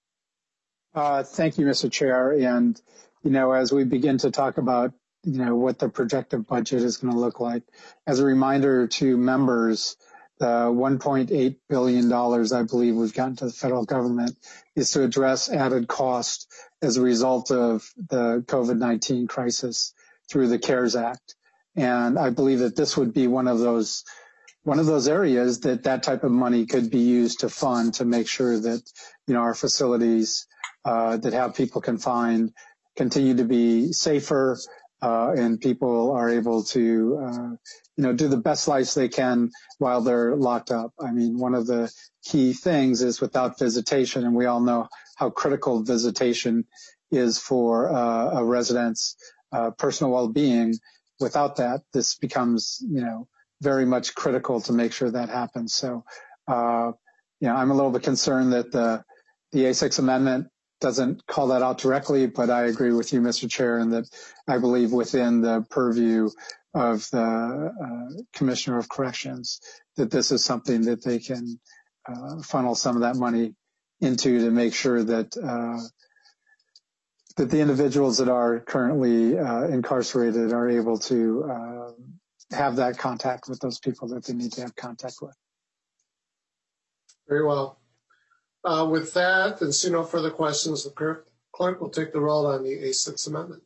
Uh, thank you, Mister Chair. And, you know, as we begin to talk about, you know, what the projected budget is going to look like, as a reminder to members, the one point eight billion dollars I believe we've gotten to the federal government is to address added cost as a result of the COVID nineteen crisis through the CARES Act. And I believe that this would be one of those One of those areas that that type of money could be used to fund to make sure that, you know, our facilities uh, that have people confined continue to be safer uh, and people are able to, uh, you know, do the best lives they can while they're locked up. I mean, one of the key things is without visitation, and we all know how critical visitation is for uh, a resident's uh, personal well-being. Without that, this becomes, you know, very much critical to make sure that happens. So, uh, you know, I'm a little bit concerned that the, the A six amendment doesn't call that out directly, but I agree with you, Mister Chair, and that I believe within the purview of the uh, Commissioner of Corrections, that this is something that they can uh, funnel some of that money into to make sure that uh, that the individuals that are currently uh, incarcerated are able to uh, have that contact with those people that they need to have contact with. Very well. Uh, with that, and see no further questions, the clerk, clerk will take the roll on the A six amendment.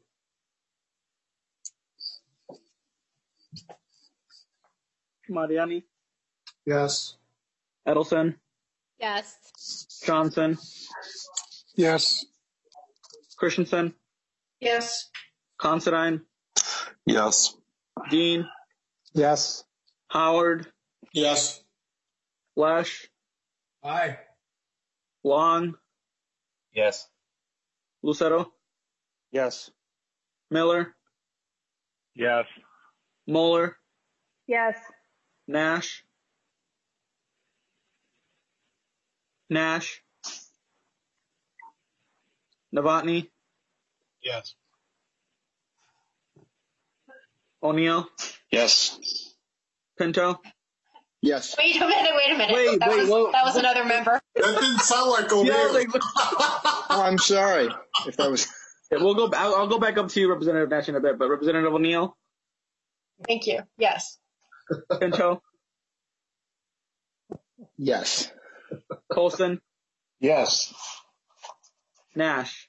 Mariani? Yes. Edelson? Yes. Johnson? Yes. Christensen? Yes. Yes. Considine? Dean? Yes. Howard? Yes. Lesh? Aye. Long? Yes. Lucero? Yes. Miller? Yes. Moeller? Yes. Nash? Nash? Novotny? Yes. O'Neill? Yes. Pinto? Yes. Wait a minute, wait a minute. Wait, that, wait, was, whoa. that was another member. That didn't sound like O'Neill. Yeah, like, Oh, I'm sorry if that was. yeah, we'll go. I'll, I'll go back up to you, Representative Nash, in a bit. But Representative O'Neill, Thank you. Yes. Pinto, Yes. Colson, Yes. Nash.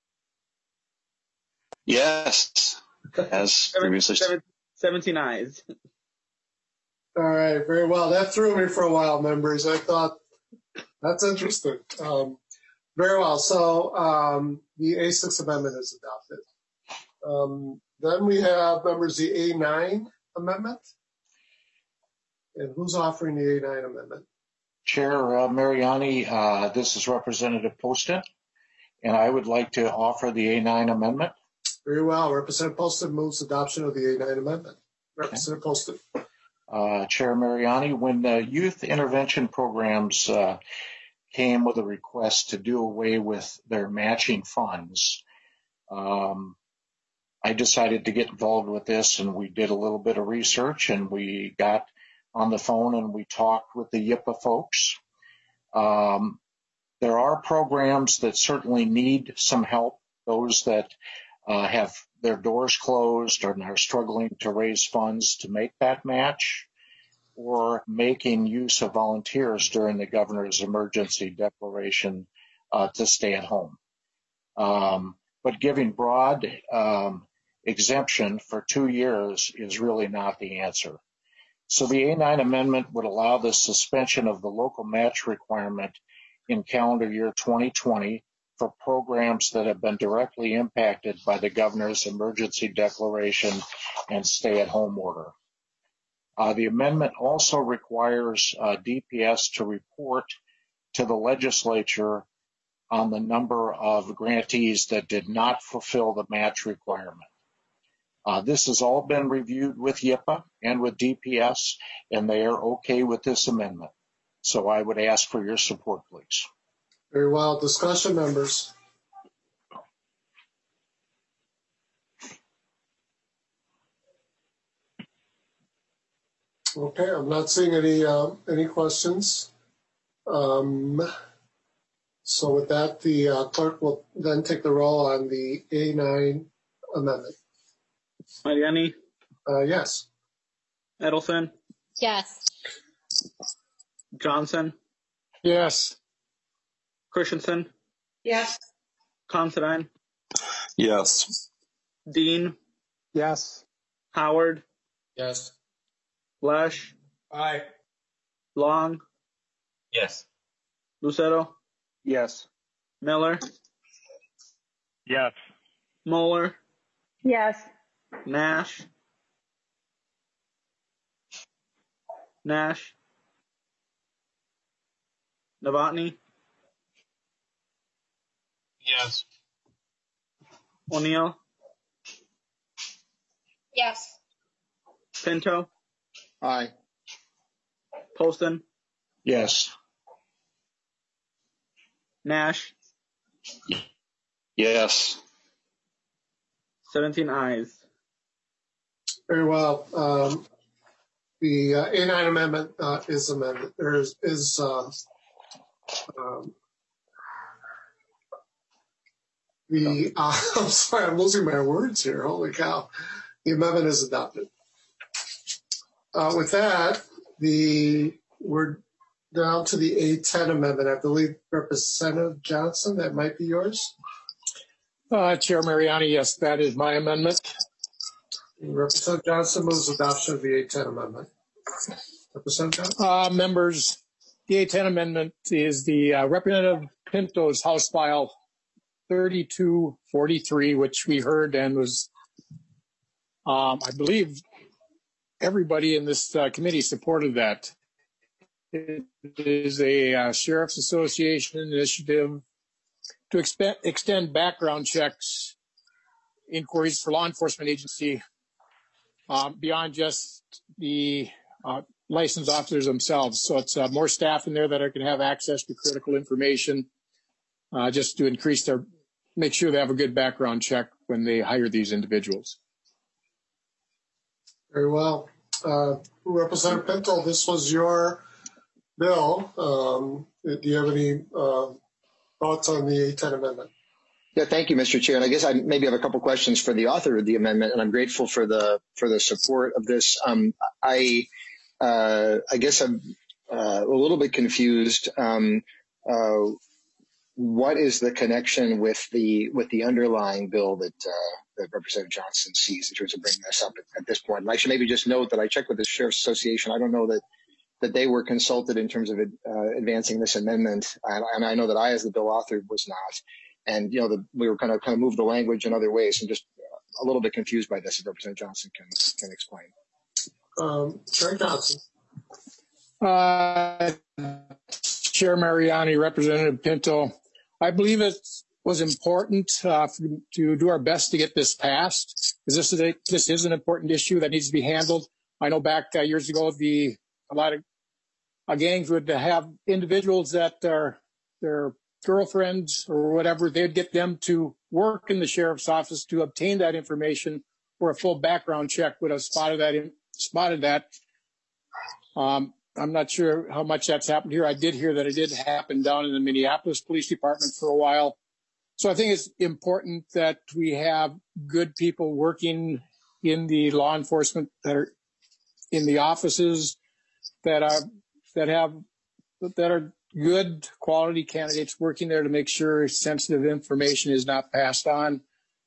Yes. As Seven, previously. seven, seventeen ayes. All right, very well. That threw me for a while, members. I thought that's interesting. Um, very well. So um, the A six amendment is adopted. Um, then we have, members, the A nine amendment. And who's offering the A nine amendment? Chair uh, Mariani, uh, this is Representative Poston, and I would like to offer the A nine amendment. Very well. Representative Poston moves adoption of the A nine amendment. Representative Poston. Uh, Chair Mariani, when the youth intervention programs uh, came with a request to do away with their matching funds, um, I decided to get involved with this, and we did a little bit of research, and we got on the phone and we talked with the Y I P A folks. Um, there are programs that certainly need some help, those that uh, have their doors closed and are struggling to raise funds to make that match, or making use of volunteers during the governor's emergency declaration uh, to stay at home. Um, but giving broad um, exemption for two years is really not the answer. So the A nine amendment would allow the suspension of the local match requirement in calendar year twenty twenty for programs that have been directly impacted by the governor's emergency declaration and stay-at-home order. Uh, the amendment also requires uh, D P S to report to the legislature on the number of grantees that did not fulfill the match requirement. Uh, this has all been reviewed with Y I P A and with D P S, and they are okay with this amendment. So I would ask for your support, please. Very well. Discussion, members. Okay, I'm not seeing any uh, any questions. Um, so with that, the uh, clerk will then take the roll on the A nine amendment. Mariani? Uh, yes. Edelson? Yes. Johnson? Yes. Christensen? Yes. Considine? Yes. Dean? Yes. Howard? Yes. Lesh? Aye. Long? Yes. Lucero? Yes. Miller? Yes. Moeller? Yes. Nash? Nash? Novotny? Yes. O'Neill? Yes. Pinto? Aye. Poston? Yes. Nash? Yes. seventeen ayes. Very well. Um, the uh, A nine amendment uh, is amended. There is, is uh, um, the, uh, I'm sorry, I'm losing my words here. Holy cow. The amendment is adopted. Uh, with that, the we're down to the A ten amendment. I believe Representative Johnson, that might be yours. Uh, Chair Mariani, yes, that is my amendment. Representative Johnson moves adoption of the A ten amendment. Representative Johnson? Uh, members, the A ten amendment is the uh, Representative Pinto's House File thirty-two forty-three, which we heard and was, um, I believe, everybody in this uh, committee supported that. It is a uh, Sheriff's Association initiative to expe- extend background checks, inquiries for law enforcement agency um, beyond just the uh, licensed officers themselves. So it's uh, more staff in there that are going to have access to critical information, uh, just to increase their, make sure they have a good background check when they hire these individuals. Very well. Uh, Representative Pinto, this was your bill. Um, do you have any uh, thoughts on the A ten amendment? Yeah, thank you, Mister Chair. And I guess I maybe have a couple questions for the author of the amendment, and I'm grateful for the for the support of this. Um, I uh, I guess I'm uh, a little bit confused. Um, uh, what is the connection with the with the underlying bill that uh, that Representative Johnson sees in terms of bringing this up at, at this point? And I should maybe just note that I checked with the Sheriff's Association. I don't know that that they were consulted in terms of uh, advancing this amendment, and, and I know that I, as the bill author, was not. And you know, the, we were kind of kind of moved the language in other ways, and just a little bit confused by this. If Representative Johnson can can explain. Um, Chair Johnson. Uh, Chair Mariani, Representative Pinto, I believe it was important uh, to do our best to get this passed. because this is a, this is an important issue that needs to be handled. I know back uh, years ago, the a lot of uh, gangs would have individuals that are their girlfriends or whatever. They'd get them to work in the sheriff's office to obtain that information, or a full background check would have spotted that. In, spotted that. Um, I'm not sure how much that's happened here. I did hear that it did happen down in the Minneapolis Police Department for a while. So I think it's important that we have good people working in the law enforcement that are in the offices that are that have that are good quality candidates working there to make sure sensitive information is not passed on.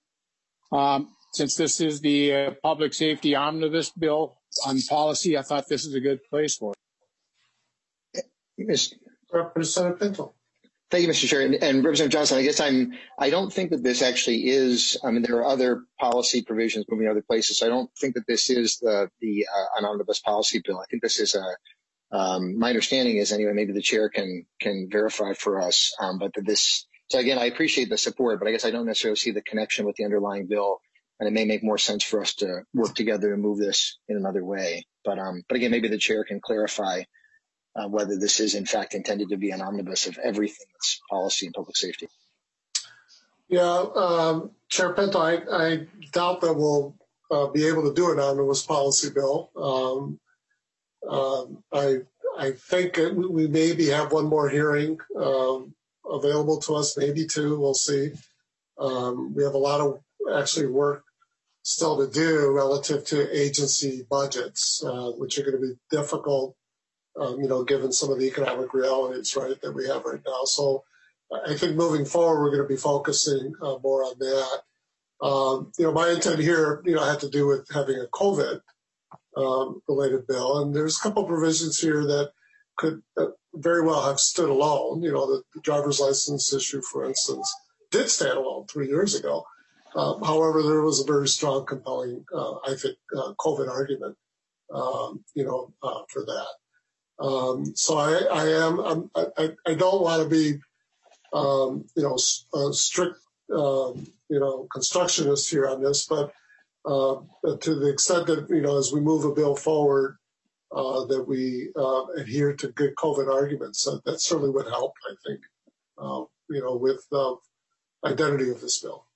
Um, since this is the uh, public safety omnibus bill on policy, I thought this is a good place for it. Miz Representative Pinto. Thank you, Mister Chair. And, and Representative Johnson, I guess I'm, I don't think that this actually is, I mean, there are other policy provisions moving other places. So I don't think that this is the, the, uh, an omnibus policy bill. I think this is a, um, my understanding is anyway, maybe the chair can, can verify for us. Um, but that this, so again, I appreciate the support, but I guess I don't necessarily see the connection with the underlying bill. And it may make more sense for us to work together and move this in another way. But, um, but again, maybe the chair can clarify Uh, whether this is in fact intended to be an omnibus of everything that's policy and public safety. Yeah, um, Chair Pinto, I, I doubt that we'll uh, be able to do an omnibus policy bill. Um, um, I I think it, we maybe have one more hearing um, available to us, maybe two. We'll see. Um, we have a lot of actually work still to do relative to agency budgets, uh, which are going to be difficult. Um, you know, given some of the economic realities, right, that we have right now. So I think moving forward, we're going to be focusing uh, more on that. Um, you know, my intent here, you know, had to do with having a COVID um, related bill. And there's a couple of provisions here that could uh, very well have stood alone. You know, the, the driver's license issue, for instance, did stand alone three years ago. Um, however, there was a very strong, compelling, uh, I think, uh, COVID argument, um, you know, uh, for that. Um, so I, I am, I'm, I, I don't want to be, um, you know, a strict, um, you know, constructionist here on this, but, uh, to the extent that, you know, as we move a bill forward, uh, that we, uh, adhere to good COVID arguments, uh, that certainly would help, I think, uh, you know, with the identity of this bill.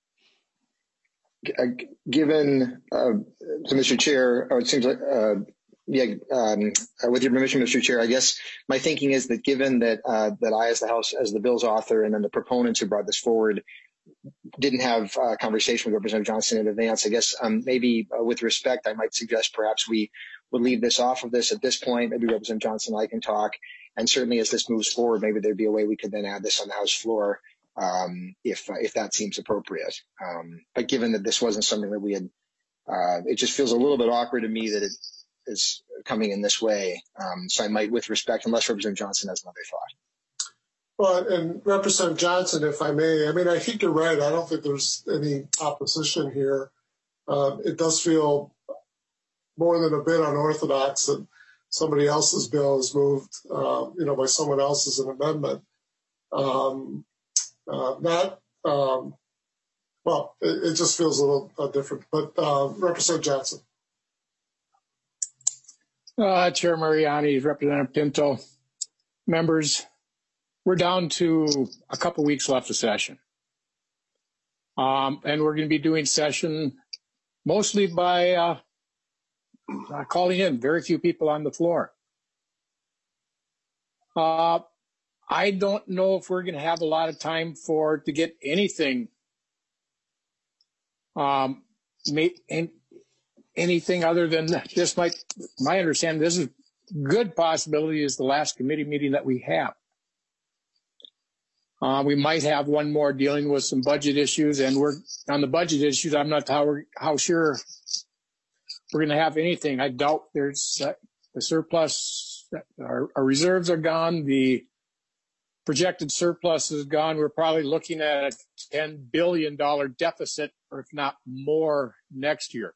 Given, uh, to Mister Chair, it seems like, uh, Yeah, um, with your permission, Mister Chair, I guess my thinking is that given that uh, that I, as the House, as the bill's author, and then the proponents who brought this forward, didn't have a conversation with Representative Johnson in advance, I guess um, maybe uh, with respect, I might suggest perhaps we would leave this off of this at this point. Maybe Representative Johnson and I can talk, and certainly as this moves forward, maybe there'd be a way we could then add this on the House floor um, if uh, if that seems appropriate. Um, but given that this wasn't something that we had, uh, it just feels a little bit awkward to me that it is coming in this way. Um, so I might, with respect, unless Representative Johnson has another thought. Well, and Representative Johnson, if I may, I mean, I think you're right. I don't think there's any opposition here. Um, it does feel more than a bit unorthodox that somebody else's bill is moved, uh, you know, by someone else as an amendment. Um, uh, not, um, well, it, it just feels a little uh, different. But uh, Representative Johnson. Uh, Chair Mariani, Representative Pinto, members, we're down to a couple weeks left of session. Um, and we're going to be doing session mostly by uh, uh, calling in, very few people on the floor. Uh, I don't know if we're going to have a lot of time for to get anything um, made, and anything other than this. Might, my understanding, this is good possibility is the last committee meeting that we have. Uh, we might have one more dealing with some budget issues, and we're on the budget issues. I'm not how we're, how sure we're going to have anything. I doubt there's uh, the surplus. Our, our reserves are gone. The projected surplus is gone. We're probably looking at a ten billion dollars deficit, or if not more, next year.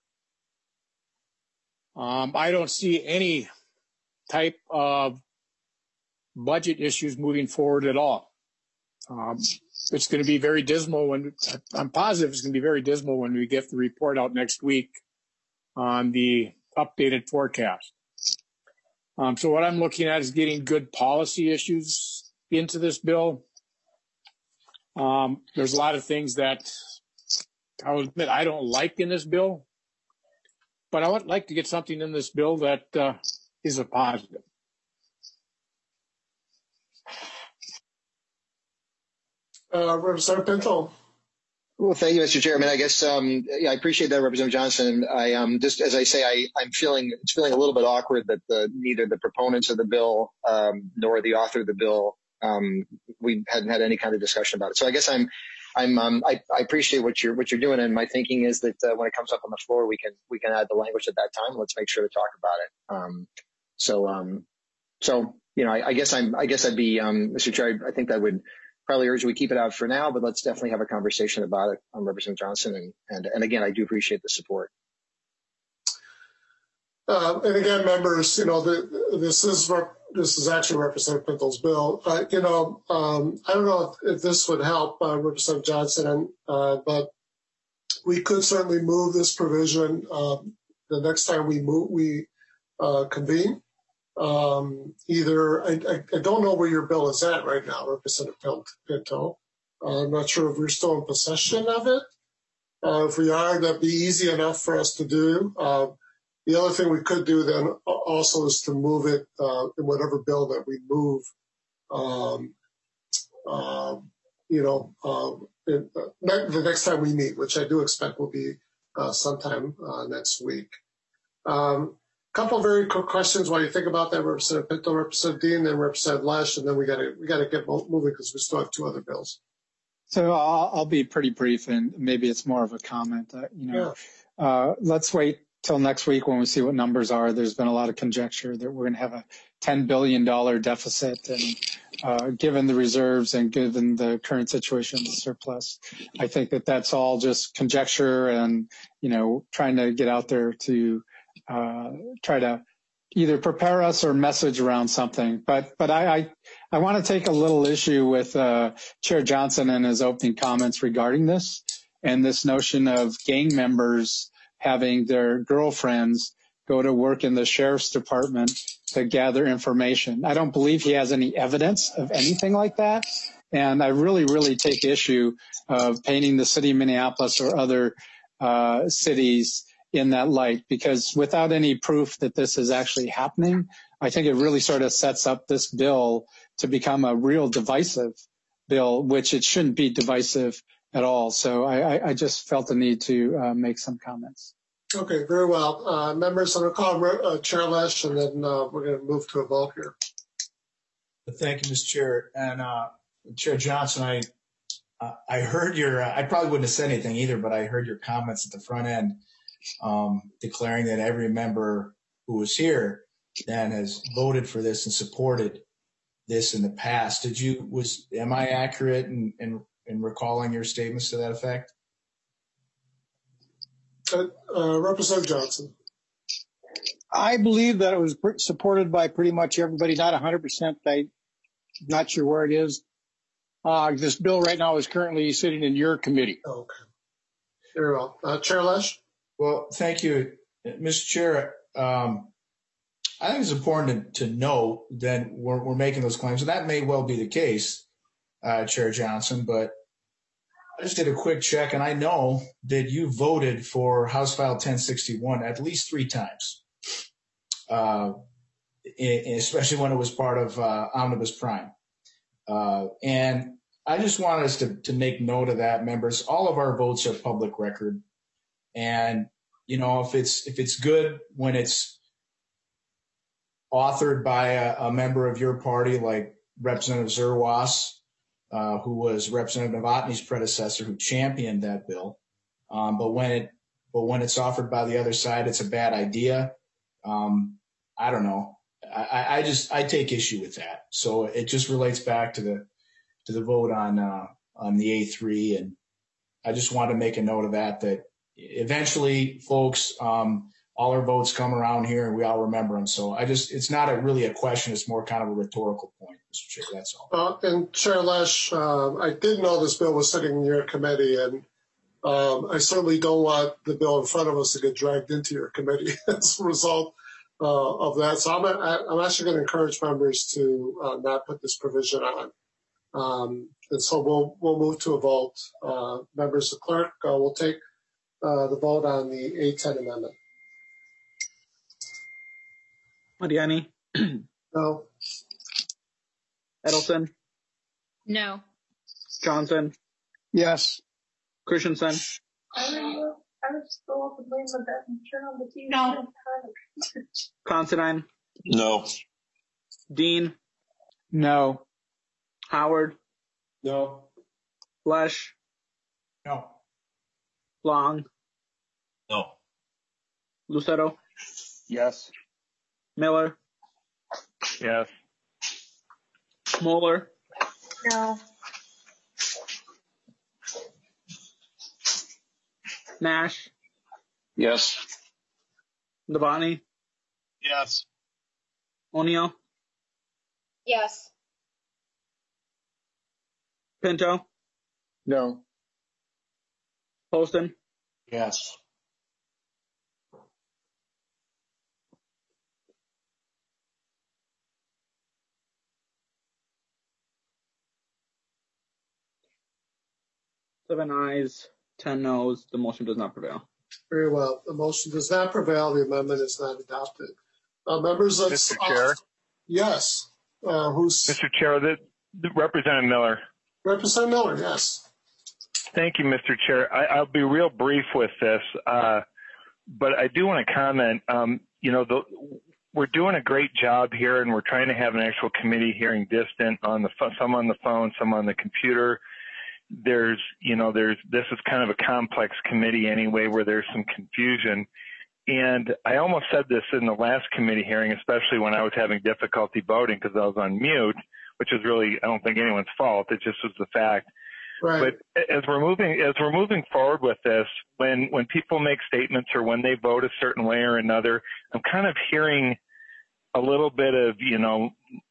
Um, I don't see any type of budget issues moving forward at all. Um, it's going to be very dismal when, I'm positive it's going to be very dismal when we get the report out next week on the updated forecast. Um, so what I'm looking at is getting good policy issues into this bill. Um, there's a lot of things that I'll admit I don't like in this bill, but I would like to get something in this bill that uh, is a positive. Uh, Representative Pinto. Well, thank you, Mister Chairman. I guess um, yeah, I appreciate that, Representative Johnson. I um, just as I say, I, I'm feeling it's feeling a little bit awkward that the, neither the proponents of the bill um, nor the author of the bill um, we hadn't had any kind of discussion about it. So I guess I'm I'm um, I, I appreciate what you're what you're doing, and my thinking is that uh, when it comes up on the floor, we can we can add the language at that time. Let's make sure to talk about it. Um, so um, so you know, I, I guess I'm I guess I'd be um, Mister Chair. I think that would. Probably urge we keep it out for now, but let's definitely have a conversation about it on Representative Johnson. And, and, and again, I do appreciate the support. Uh, and again, members, you know, the, this is this is actually Representative Pinto's bill. Uh, you know, um, I don't know if, if this would help uh, Representative Johnson, uh, but we could certainly move this provision um, the next time we move we uh, convene. Um, either, I, I, I don't know where your bill is at right now, Representative Pinto. Uh, I'm not sure if we're still in possession of it. Uh, if we are, that'd be easy enough for us to do. Uh, the other thing we could do then also is to move it uh, in whatever bill that we move, um, uh, you know, uh, in, uh, the next time we meet, which I do expect will be uh, sometime uh, next week. Um, Couple of very quick questions while you think about that, Representative Pinto, Representative Dean, then Representative Lesh, and then we got to we got to get moving because we still have two other bills. So I'll, I'll be pretty brief, and maybe it's more of a comment. Uh, you know, yeah. uh, let's wait till next week when we see what numbers are. There's been a lot of conjecture that we're going to have a ten billion dollars deficit, and uh, given the reserves and given the current situation of the surplus, I think that that's all just conjecture and you know trying to get out there to. Uh, try to either prepare us or message around something. But but I I, I want to take a little issue with uh, Chair Johnson and his opening comments regarding this and this notion of gang members having their girlfriends go to work in the sheriff's department to gather information. I don't believe he has any evidence of anything like that. And I really, really take issue of painting the city of Minneapolis or other uh, cities in that light, because without any proof that this is actually happening, I think it really sort of sets up this bill to become a real divisive bill, which it shouldn't be divisive at all. So I, I just felt the need to uh, make some comments. Okay, very well. Uh, members, I'm going to call uh, Chair Lesh, and then uh, we're going to move to a vote here. Thank you, Mister Chair. And uh, Chair Johnson, I uh, I heard your, uh, I probably wouldn't have said anything either, but I heard your comments at the front end. Um, declaring that every member who was here then has voted for this and supported this in the past. Did you, was, am I accurate in, in, in recalling your statements to that effect? Uh, uh, Representative Johnson. I believe that it was supported by pretty much everybody, not one hundred percent. I'm not sure where it is. Uh, this bill right now is currently sitting in your committee. Okay. Very well. Uh, Chair Lesh? Well, thank you, Mister Chair. Um, I think it's important to, to know that we're, we're making those claims, and that may well be the case, uh, Chair Johnson, but I just did a quick check, and I know that you voted for House File ten sixty-one at least three times, uh, especially when it was part of uh, Omnibus Prime. Uh, and I just want us to, to make note of that, members. All of our votes are public record. And, you know, if it's if it's good when it's authored by a, a member of your party, like Representative Zerwas, uh, who was Representative Novotny's predecessor, who championed that bill. Um, but when it but when it's offered by the other side, it's a bad idea. Um, I don't know. I, I just I take issue with that. So it just relates back to the to the vote on uh, on the A three, and I just want to make a note of that. That eventually, folks, um, all our votes come around here and we all remember them. So I just, it's not a, really a question. It's more kind of a rhetorical point. Mister Chair. That's all. Uh, and Chair Lesh, uh, I did know this bill was sitting in your committee, and um, I certainly don't want the bill in front of us to get dragged into your committee as a result uh, of that. So I'm, I'm actually going to encourage members to uh, not put this provision on. Um, and so we'll we'll move to a vote. Uh, members, the clerk uh, will take uh, the vote on the A ten amendment. Mariani? No. Edelson? No. Johnson? Yes. Christensen? I would, I would just go up and blame the bed and turn on the T V. No. Considine? No. Dean? No. Howard? No. Lesh? No. Long? No. Lucero? Yes. Miller? Yes. Moeller? No. Nash? Yes. Novotny? Yes. O'Neill? Yes. Pinto? No. Poston? Yes. Seven ayes, ten noes. The motion does not prevail. Very well. The motion does not prevail. The amendment is not adopted. Uh, members of Mister Chair? Uh, yes. Uh, who's Mister Chair, the, the Representative Miller. Representative Miller? Yes. Thank you, Mister Chair. I, I'll be real brief with this, uh, but I do want to comment. Um, you know, the, we're doing a great job here, and we're trying to have an actual committee hearing distant on the some on the phone, some on the computer. There's, you know, there's this is kind of a complex committee anyway, where there's some confusion. And I almost said this in the last committee hearing, especially when I was having difficulty voting because I was on mute, which is really, I don't think anyone's fault. It just was the fact. Right. But as we're moving, as we're moving forward with this, when, when people make statements or when they vote a certain way or another, I'm kind of hearing a little bit of, you know,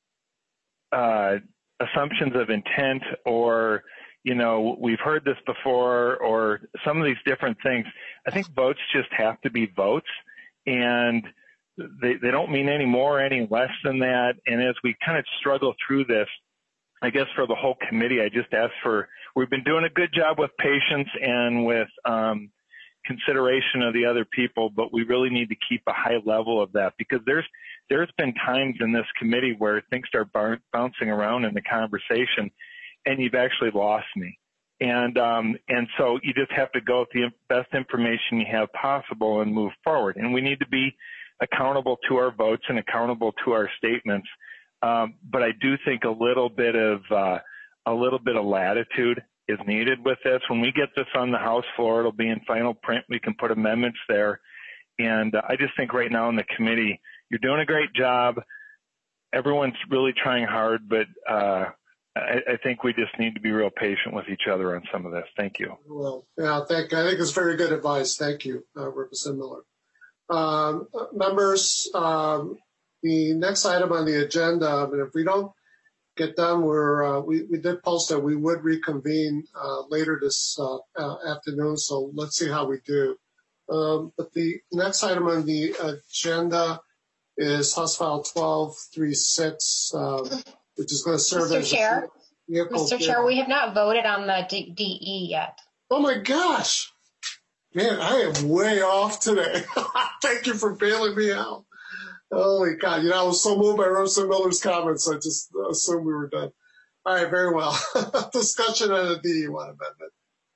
uh, assumptions of intent, or, you know, we've heard this before, or some of these different things. I think votes just have to be votes, and they, they don't mean any more, any less than that. And as we kind of struggle through this, I guess for the whole committee, I just ask for, we've been doing a good job with patience and with um, consideration of the other people, but we really need to keep a high level of that, because there's there's been times in this committee where things start bouncing around in the conversation, and you've actually lost me. And um, and so you just have to go with the best information you have possible and move forward. And we need to be accountable to our votes and accountable to our statements. Um, but I do think a little bit of uh, a little bit of latitude is needed with this. When we get this on the House floor, it'll be in final print. We can put amendments there. And uh, I just think right now in the committee, you're doing a great job. Everyone's really trying hard, but uh, I, I think we just need to be real patient with each other on some of this. Thank you. Well, yeah, thank. I think it's very good advice. Thank you, uh, Representative Miller. Um, members, um, the next item on the agenda, and if we don't get done, we're, uh, we, we did post that we would reconvene uh, later this uh, uh, afternoon, so let's see how we do. Um, but the next item on the agenda is House File twelve thirty-six, um, which is going to serve Mister as Chair, a Mister Chair, we have not voted on the D- DE yet. Oh my gosh. Man, I am way off today. Thank you for bailing me out. Holy God. You know, I was so moved by Representative Miller's comments, I just assumed we were done. All right, very well. Discussion on the D E one amendment.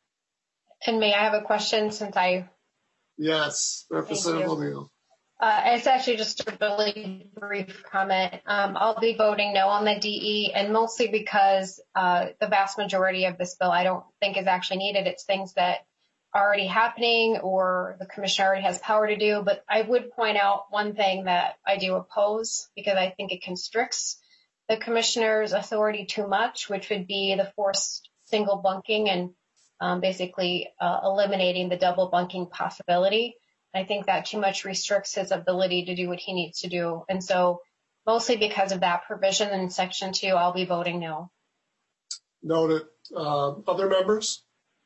And may I have a question since I... Yes, Representative O'Neill. Uh, it's actually just a really brief comment. Um, I'll be voting no on the D E, and mostly because uh, the vast majority of this bill I don't think is actually needed. It's things that are already happening or the commissioner already has power to do. But I would point out one thing that I do oppose, because I think it constricts the commissioner's authority too much, which would be the forced single bunking and um, basically uh, eliminating the double bunking possibility. I think that too much restricts his ability to do what he needs to do. And so mostly because of that provision in section two, I'll be voting no. Noted. Uh, other members?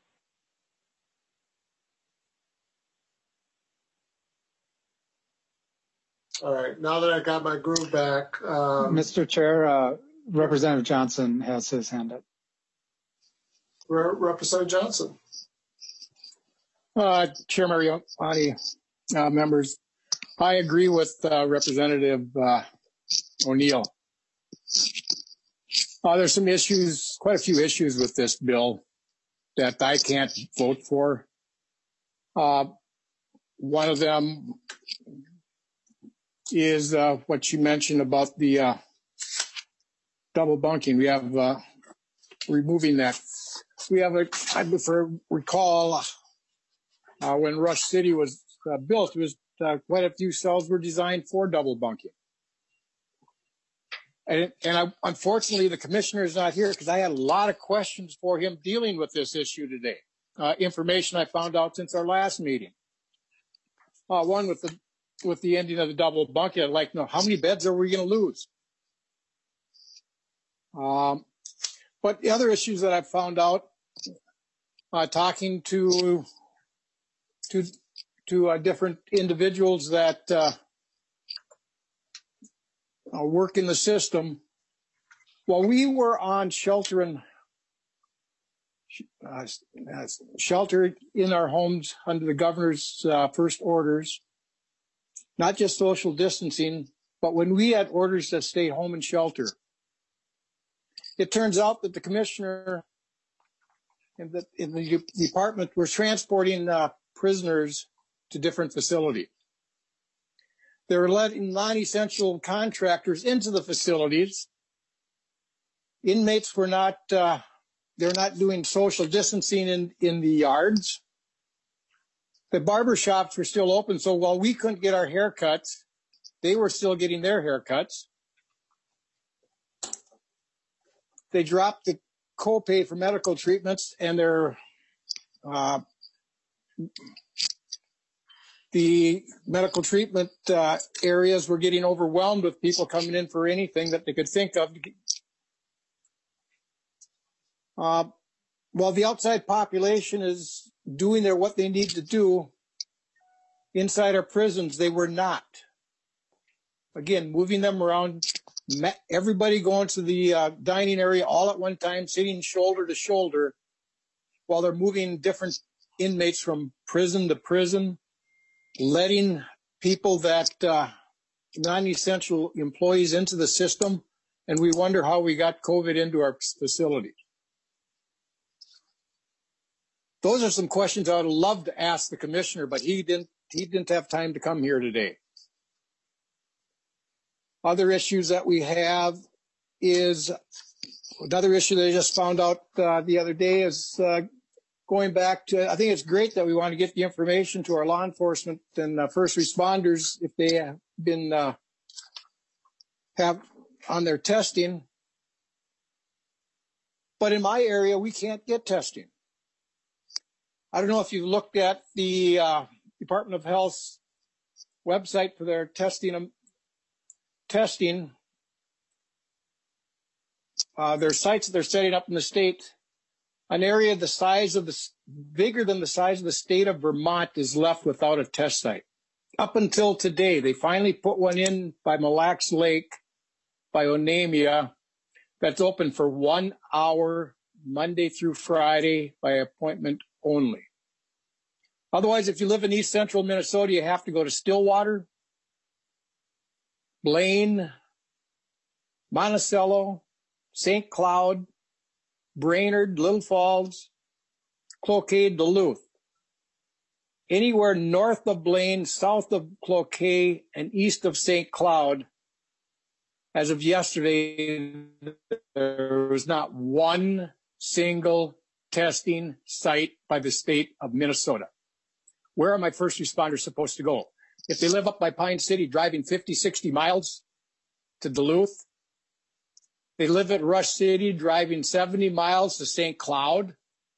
All right. Now that I got my groove back. Um, Mister Chair, uh, Representative Johnson has his hand up. Re- Representative Johnson. Uh, Chair Mariani, uh, members, I agree with uh, Representative uh, O'Neill. Uh, there's some issues, quite a few issues with this bill that I can't vote for. Uh, one of them is uh, what you mentioned about the uh, double bunking. We have uh, removing that. We have a, I prefer, recall uh, when Rush City was uh, built, it was uh, quite a few cells were designed for double bunking. And, and I, unfortunately, the commissioner is not here because I had a lot of questions for him dealing with this issue today. Uh, information I found out since our last meeting. Uh, one with the with the ending of the double bunking, I'd like to know how many beds are we going to lose? Um, but the other issues that I found out, uh, talking to to to uh, different individuals that uh, uh, work in the system, while we were on shelter and uh, shelter in our homes under the governor's uh, first orders, not just social distancing, but when we had orders to stay home and shelter, it turns out that the commissioner in the, in the department was transporting uh, prisoners to different facilities. They were letting non-essential contractors into the facilities. Inmates were not, uh, they're not doing social distancing in, in the yards. The barber shops were still open, so while we couldn't get our haircuts, they were still getting their haircuts. They dropped the copay for medical treatments, and their uh, the medical treatment uh, areas were getting overwhelmed with people coming in for anything that they could think of. Uh, while the outside population is doing their what they need to do inside our prisons, they were not. Again, moving them around, everybody going to the uh, dining area all at one time, sitting shoulder to shoulder, while they're moving different inmates from prison to prison, letting people that uh, non-essential employees into the system, and we wonder how we got COVID into our facility. Those are some questions I would love to ask the commissioner, but he didn't, he didn't have time to come here today. Other issues that we have is, another issue that I just found out uh, the other day is uh, going back to, I think it's great that we want to get the information to our law enforcement and uh, first responders if they have been, uh, have on their testing. But in my area, we can't get testing. I don't know if you've looked at the uh, Department of Health's website for their testing. Um, testing. Uh, their sites that they're setting up in the state. An area the size of the, bigger than the size of the state of Vermont is left without a test site. Up until today, they finally put one in by Mille Lacs Lake, by Onamia, that's open for one hour, Monday through Friday, by appointment only. Otherwise, if you live in East Central Minnesota, you have to go to Stillwater, Blaine, Monticello, Saint Cloud, Brainerd, Little Falls, Cloquet, Duluth. Anywhere north of Blaine, south of Cloquet, and east of Saint Cloud, as of yesterday, there was not one single testing site by the state of Minnesota. Where are my first responders supposed to go? If they live up by Pine City, driving fifty, sixty miles to Duluth, they live at Rush City, driving seventy miles to Saint Cloud.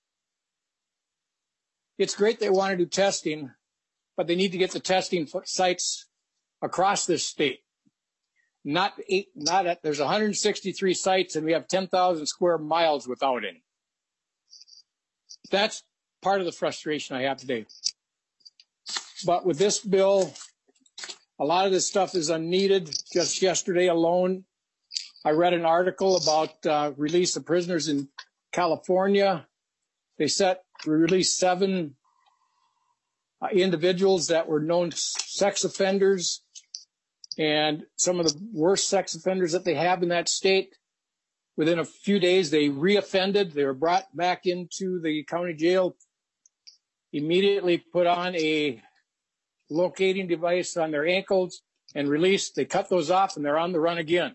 It's great they want to do testing, but they need to get the testing sites across this state. not eight, not at, there's one hundred sixty-three sites and we have ten thousand square miles without any. That's part of the frustration I have today. But with this bill, a lot of this stuff is unneeded. Just yesterday alone, I read an article about uh, release of prisoners in California. They set released seven uh, individuals that were known sex offenders, and some of the worst sex offenders that they have in that state. Within a few days, they reoffended. They were brought back into the county jail, immediately put on a locating device on their ankles and released. They cut those off and they're on the run again.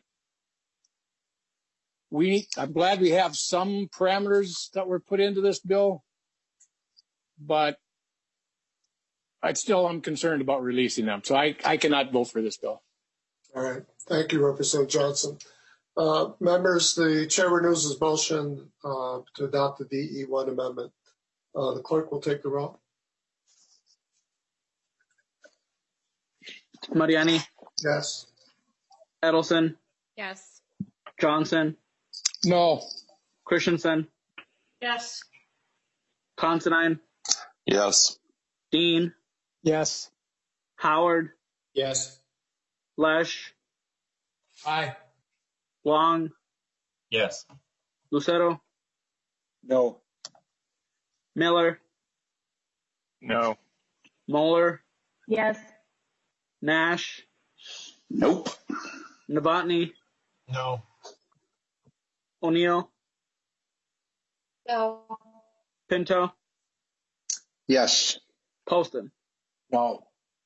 We, I'm glad we have some parameters that were put into this bill, but I still am concerned about releasing them. So I, I cannot vote for this bill. All right. Thank you, Representative Johnson. Uh, members, the chair renews his motion uh, to adopt the D E one amendment. Uh, the clerk will take the roll. Mariani? Yes. Edelson? Yes. Johnson? No. Christensen? Yes. Considine? Yes. Dean? Yes. Howard? Yes. Lesh? Aye. Long? Yes. Lucero? No. Miller? No. Moeller? Yes. Nash? Nope. Novotny? No. O'Neill? No. Pinto? Yes. Poston? No.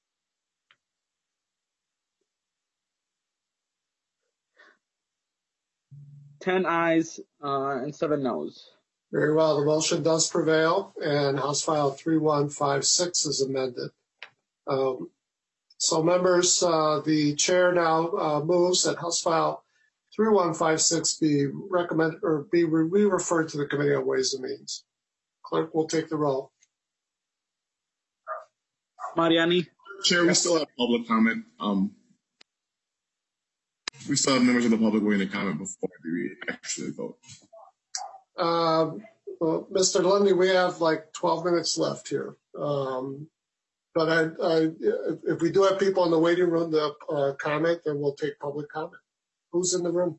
Ten ayes uh, and seven noes. Very well. The motion does prevail, and House File three one five six is amended. Um, so, members, uh, the chair now uh, moves that House File three one five six be recommended or be re referred to the Committee on Ways and Means. Clerk will take the roll. Mariani? Chair, we still have public comment. Um, we still have members of the public waiting to comment before we actually vote. Um, well, Mister Lundy, we have like twelve minutes left here. Um, but I, I, if we do have people in the waiting room to uh, comment, then we'll take public comment. Who's in the room?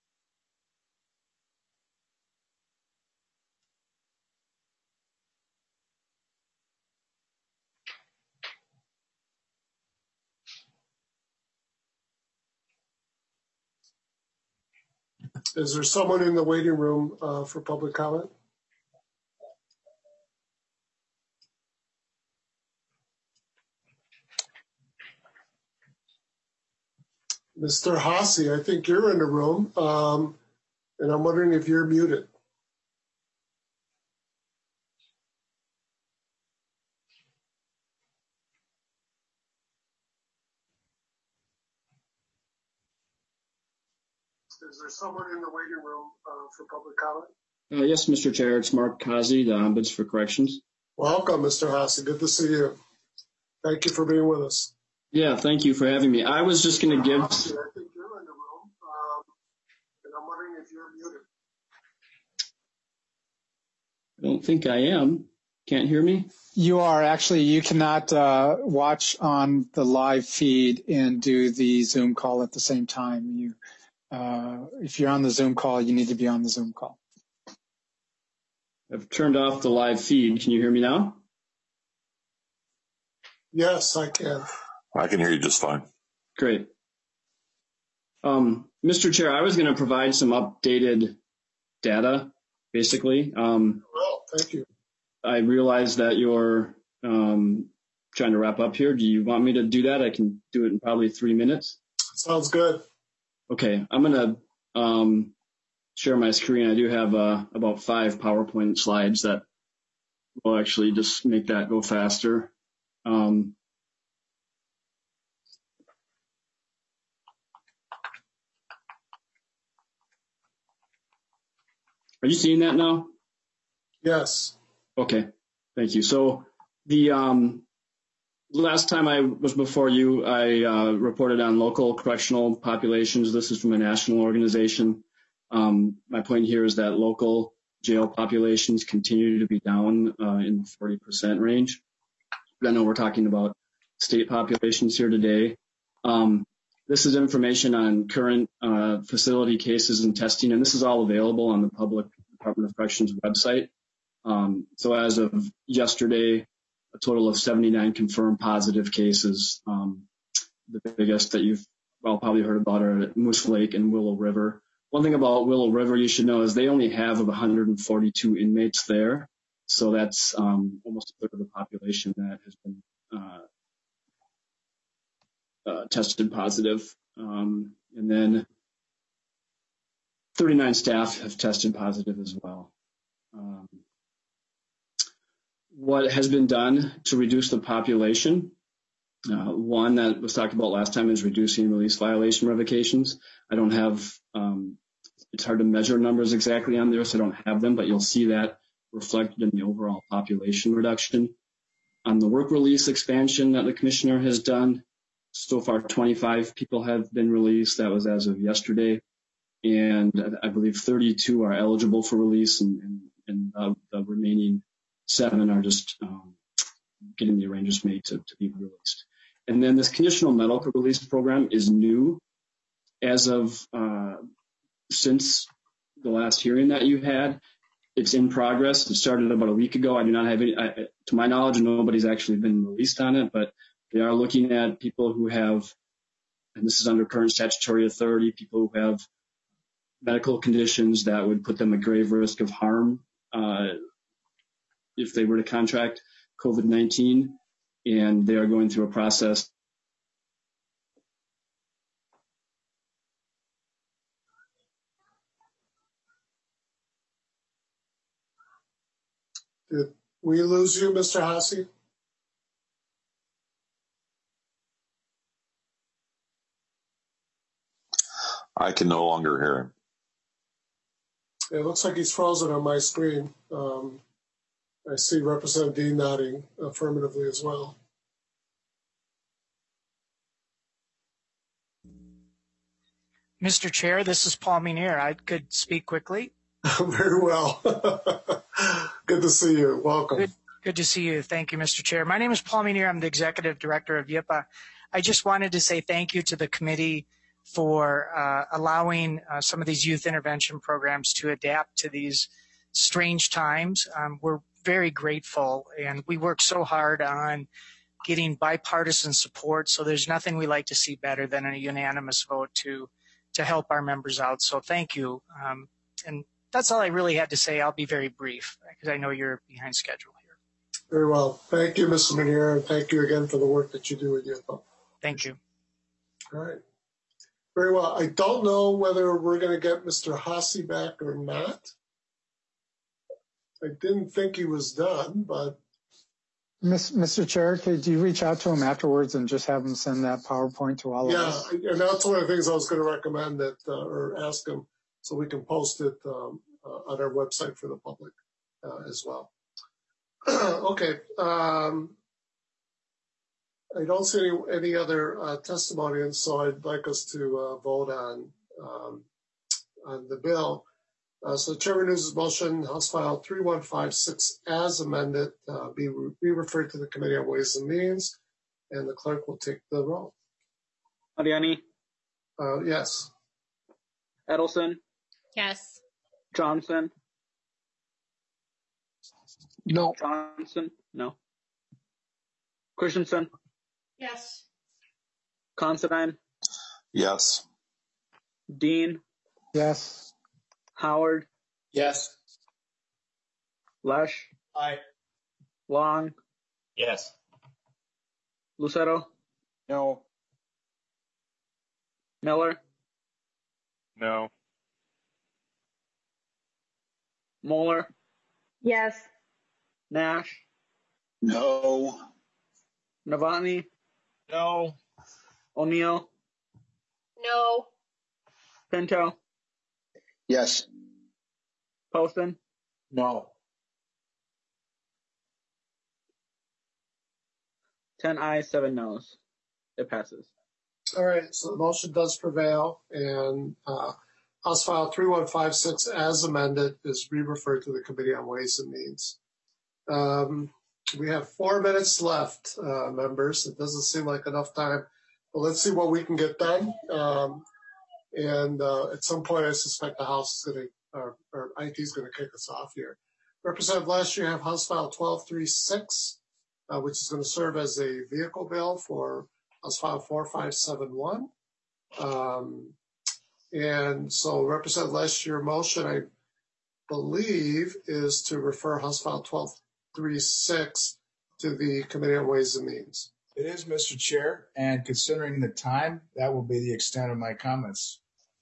Is there someone in the waiting room uh, for public comment? Mister Haase, I think you're in the room, um, and I'm wondering if you're muted. Is there someone in the waiting room uh, for public comment? Uh, yes, Mister Chair, it's Mark Kazi, the Ombuds for Corrections. Welcome, Mister Haase. Good to see you. Thank you for being with us. Yeah, thank you for having me. I was just going to give... Haase, I think you're in the room, um, and I'm wondering if you're muted. I don't think I am. Can't hear me? You are. Actually, you cannot uh, watch on the live feed and do the Zoom call at the same time. You, uh, if you're on the Zoom call, you need to be on the Zoom call. I've turned off the live feed. Can you hear me now? Yes, I can. I can hear you just fine. Great. Um, Mister Chair, I was going to provide some updated data, basically. Um, well, thank you. I realize that you're um, trying to wrap up here. Do you want me to do that? I can do it in probably three minutes. Sounds good. Okay, I'm going to um, share my screen. I do have uh, about five PowerPoint slides that will actually just make that go faster. Um, Are you seeing that now? Yes. Okay, thank you. So the um, last time I was before you, I uh, reported on local correctional populations. This is from a national organization. Um, my point here is that local jail populations continue to be down uh, in the forty percent range. I know we're talking about state populations here today. Um, this is information on current uh, facility cases and testing, and this is all available on the Public Department of Corrections website. Um, so as of yesterday, a total of seventy-nine confirmed positive cases. Um, the biggest that you've well probably heard about are at Moose Lake and Willow River. One thing about Willow River you should know is they only have one hundred forty-two inmates there. So that's um, almost a third of the population that has been uh, uh, tested positive. Um, and then thirty-nine staff have tested positive as well. Um, what has been done to reduce the population? Uh, one that was talked about last time is reducing release violation revocations. I don't have, um, it's hard to measure numbers exactly on there, so I don't have them, but you'll see that reflected in the overall population reduction. On the work release expansion that the commissioner has done, so far twenty-five people have been released. That was as of yesterday. And I believe thirty-two are eligible for release, and, and, and uh, the remaining seven are just um, getting the arrangements made to, to be released. And then this conditional medical release program is new as of uh, since the last hearing that you had. It's in progress. It started about a week ago. I do not have any, I, to my knowledge, nobody's actually been released on it, but they are looking at people who have, and this is under current statutory authority, people who have medical conditions that would put them at grave risk of harm uh, if they were to contract COVID nineteen, and they are going through a process. Did we lose you, Mister Hasse? I can no longer hear him. It looks like he's frozen on my screen. Um, I see Representative Dean nodding affirmatively as well. Mister Chair, this is Paul Menier. I could speak quickly. Very well. Good to see you. Welcome. Good, good to see you. Thank you, Mister Chair. My name is Paul Menier. I'm the Executive Director of Y I P A. I just wanted to say thank you to the committee for uh, allowing uh, some of these youth intervention programs to adapt to these strange times. Um, we're very grateful, and we work so hard on getting bipartisan support, so there's nothing we like to see better than a unanimous vote to to help our members out. So thank you. Um, and that's all I really had to say. I'll be very brief because I know you're behind schedule here. Very well. Thank you, Mister Menier, and thank you again for the work that you do at Y I P A. Thank you. All right. Very well. I don't know whether we're going to get Mister Hasse back or not. I didn't think he was done, but. Mister Chair, could you reach out to him afterwards and just have him send that PowerPoint to all yeah, of us? Yeah, and that's one of the things I was going to recommend that, uh, or ask him, so we can post it um, uh, on our website for the public uh, as well. Okay. Um, I don't see any, any other uh, testimonies, so I'd like us to uh, vote on um, on the bill. Uh, so the Chair renews his motion, House File three one five six as amended, uh, be, re be referred to the Committee on Ways and Means, and the clerk will take the roll. Mariani? Uh, yes. Edelson? Yes. Johnson? No. Johnson? No. Christensen? Yes. Considine? Yes. Dean? Yes. Howard? Yes. Lesh? Aye. Long? Yes. Lucero? No. Miller? No. Moeller? Yes. Nash? No. Novotny? No. O'Neill? No. Pinto? Yes. Poston? No. ten ayes, seven noes. It passes. All right, so the motion does prevail, and uh, House File three one five six, as amended, is re-referred to the Committee on Ways and Means. Um, we have four minutes left, uh, members. It doesn't seem like enough time, but let's see what we can get done. Um, and uh, at some point, I suspect the House is going to, or, or I T is going to kick us off here. Representative Lesh, you have House File twelve thirty-six, uh, which is going to serve as a vehicle bill for House File four five seven one. Um, and so, Representative Lesh, your motion, I believe, is to refer House File twelve thirty-six to the Committee on Ways and Means. It is, Mister Chair, and considering the time, that will be the extent of my comments.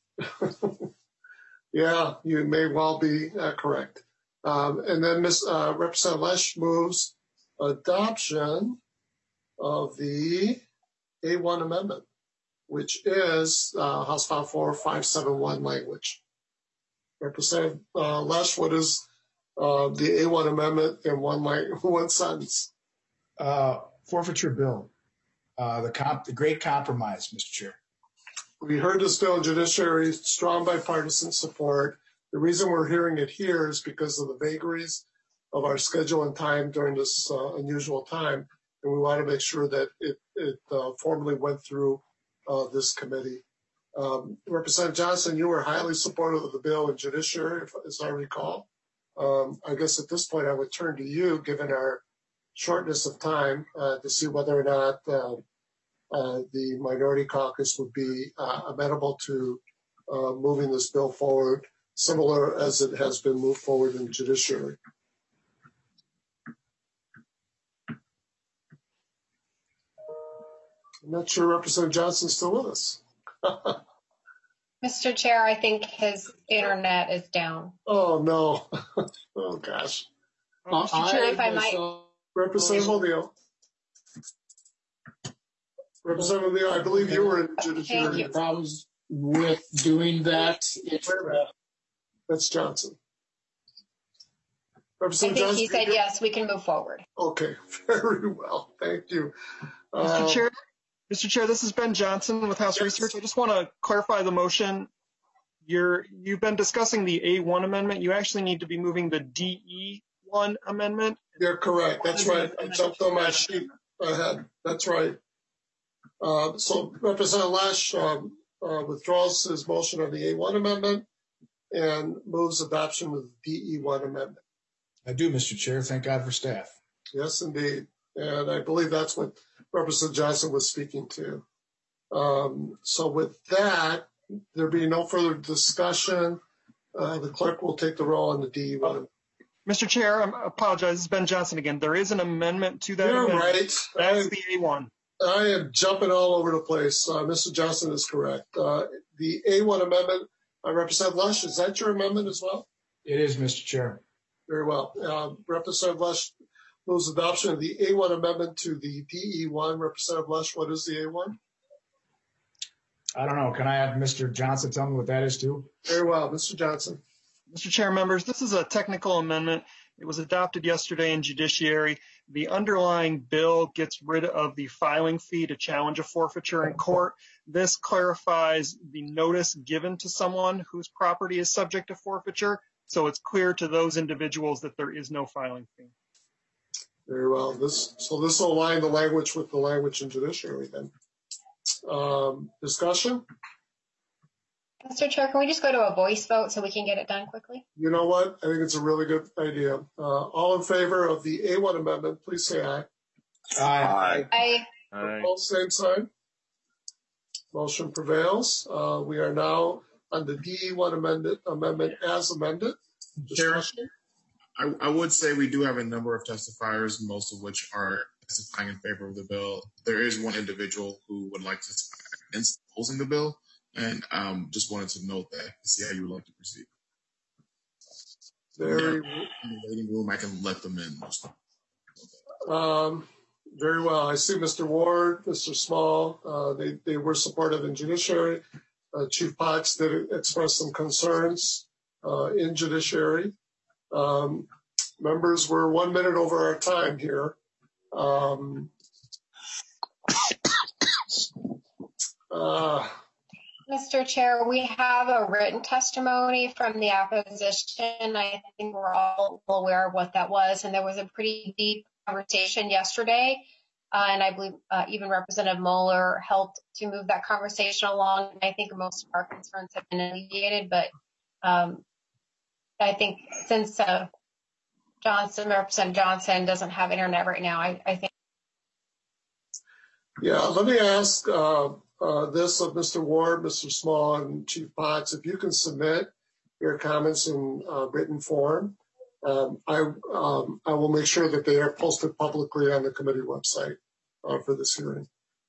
Yeah, you may well be uh, correct. Um, and then Miz Uh, Representative Lesh moves adoption of the A one amendment, which is uh, House File four five seven one language. Representative uh, Lesh, what is uh, the A one amendment in one line, one sentence? Uh, forfeiture bill, uh, the comp, the great compromise, Mister Chair. We heard this bill in judiciary, strong bipartisan support. The reason we're hearing it here is because of the vagaries of our schedule and time during this uh, unusual time, and we want to make sure that it, it uh, formally went through uh, this committee. Um, Representative Johnson, you were highly supportive of the bill in judiciary, if, as I recall. Um, I guess at this point I would turn to you, given our shortness of time, uh, to see whether or not uh, uh, the minority caucus would be uh, amenable to uh, moving this bill forward, similar as it has been moved forward in judiciary. I'm not sure Representative Johnson's still with us. Mister Chair, I think his internet is down. Oh, no. Oh, gosh. Uh, Mister Chair, if I might. Representative O'Neill. Representative O'Neill, I believe you were in judiciary. Problems with doing that. It's, That's Johnson. I think Johnson, he said yes, we can move forward. Okay, very well. Thank you. Mister Uh, Chair, Mister Chair, this is Ben Johnson with House Yes. Research. I just want to clarify the motion. You're, you've been discussing the A one amendment. You actually need to be moving the D E one amendment. You're correct. That's right. I jumped on my sheet ahead. That's right. Uh, so Representative Lash um, uh, withdraws his motion on the A one amendment and moves adoption of the D E one amendment. I do, Mister Chair. Thank God for staff. Yes, indeed. And I believe that's what Representative Johnson was speaking to. Um, so with that, there being no further discussion, uh, the clerk will take the roll on the D E one. Mister Chair, I apologize. This is Ben Johnson again. There is an amendment to that You're amendment. right. That's the A one. I am jumping all over the place. Uh, Mister Johnson is correct. Uh, the A one amendment, uh, Representative Lush, is that your amendment as well? It is, Mister Chair. Very well. Uh, Representative Lush moves adoption of the A one amendment to the D E one. Representative Lush, what is the A one? I don't know. Can I have Mister Johnson tell me what that is too? Very well, Mister Johnson. Mister Chair, members, this is a technical amendment. It was adopted yesterday in judiciary. The underlying bill gets rid of the filing fee to challenge a forfeiture in court. This clarifies the notice given to someone whose property is subject to forfeiture, so it's clear to those individuals that there is no filing fee. Very well. This so this will align the language with the language in judiciary then. Um, discussion? Mister Chair, can we just go to a voice vote so we can get it done quickly? You know what? I think it's a really good idea. Uh, all in favor of the A one amendment, please say aye. Aye. Aye. Opposed, same sign. Motion prevails. Uh, we are now on the D E one amendment, amendment as amended. Chair, I, I would say we do have a number of testifiers, most of which are testifying in favor of the bill. There is one individual who would like to testify against opposing the bill, and um, just wanted to note that to see how you would like to proceed. Very, in the waiting room, I can let them in. um, very well. I see Mister Ward, Mister Small. Uh, they they were supportive in judiciary. Uh, Chief Potts did express some concerns uh, in judiciary. Um, members, we're one minute over our time here. Um, Uh, Mister Chair, we have a written testimony from the opposition. I think we're all aware of what that was, and there was a pretty deep conversation yesterday, uh, and I believe uh, even Representative Moeller helped to move that conversation along. I think most of our concerns have been alleviated, but um, I think since uh, Johnson, Representative Johnson doesn't have internet right now, I, I think. Yeah, let me ask uh, uh, this of Mister Ward, Mister Small, and Chief Potts. If you can submit your comments in uh, written form, um, I um, I will make sure that they are posted publicly on the committee website uh, for this hearing.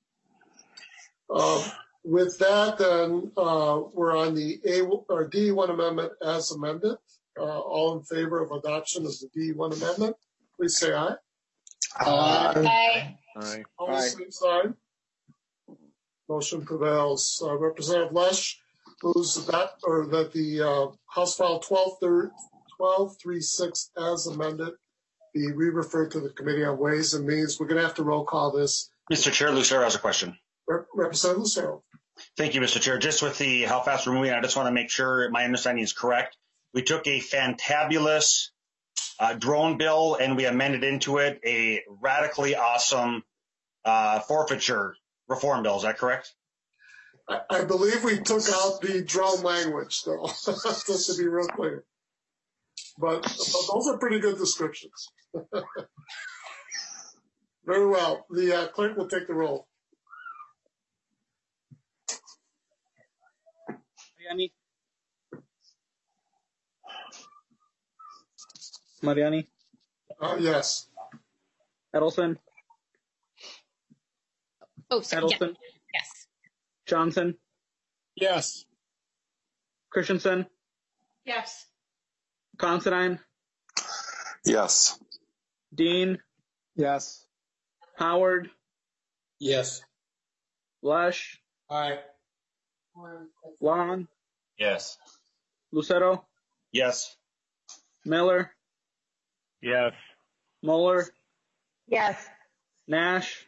Uh, with that, then uh, we're on the A or D one amendment as amended. Uh, all in favor of adoption of the D one amendment, please say aye. Aye. Aye. Aye. All same sign. Motion prevails. Uh, Representative Lesh moves that, or that the uh, House File twelve thirty-six as amended be re-referred to the Committee on Ways and Means. We're going to have to roll call this. Mister Chair, Lucero has a question. Rep Representative Lucero. Thank you, Mister Chair. Just with the how fast we're moving, I just want to make sure my understanding is correct. We took a fantabulous uh, drone bill and we amended into it a radically awesome uh, forfeiture reform bill. Is that correct? I, I believe we took out the drone language, though, just to be real clear. But, but those are pretty good descriptions. Very well. The uh, clerk will take the roll. Mariani. Mariani. Uh, yes. Edelson. Oh, sorry. Edelson. Yeah. Yes. Johnson. Yes. Christensen. Yes. Considine. Yes. Dean. Yes. Howard. Yes. Lesh. Aye. Long. Yes. Lucero. Yes. Miller. Yes. Moeller. Yes. Nash.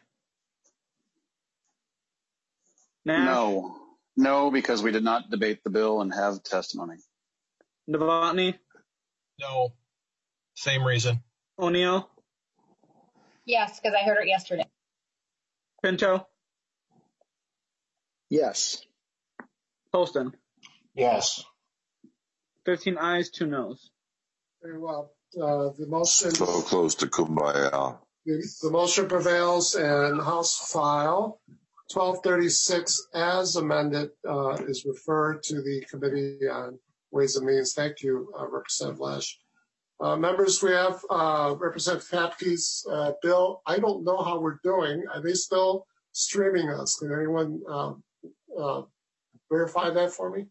Nash. No. No, because we did not debate the bill and have testimony. Novotny. No. Same reason. O'Neill. Yes, because I heard it yesterday. Pinto. Yes. Poston. Yes. fifteen ayes, two noes. Very well. Uh, the motion. So close to kumbaya. The, the motion prevails, and House File twelve thirty-six as amended uh, is referred to the Committee on Ways and Means. Thank you, uh, Representative Lesh. Uh, members, we have uh, Representative Kapke's uh, bill. I don't know how we're doing. Are they still streaming us? Can anyone uh, uh, verify that for me?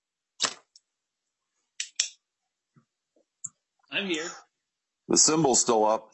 I'm here. The symbol's still up.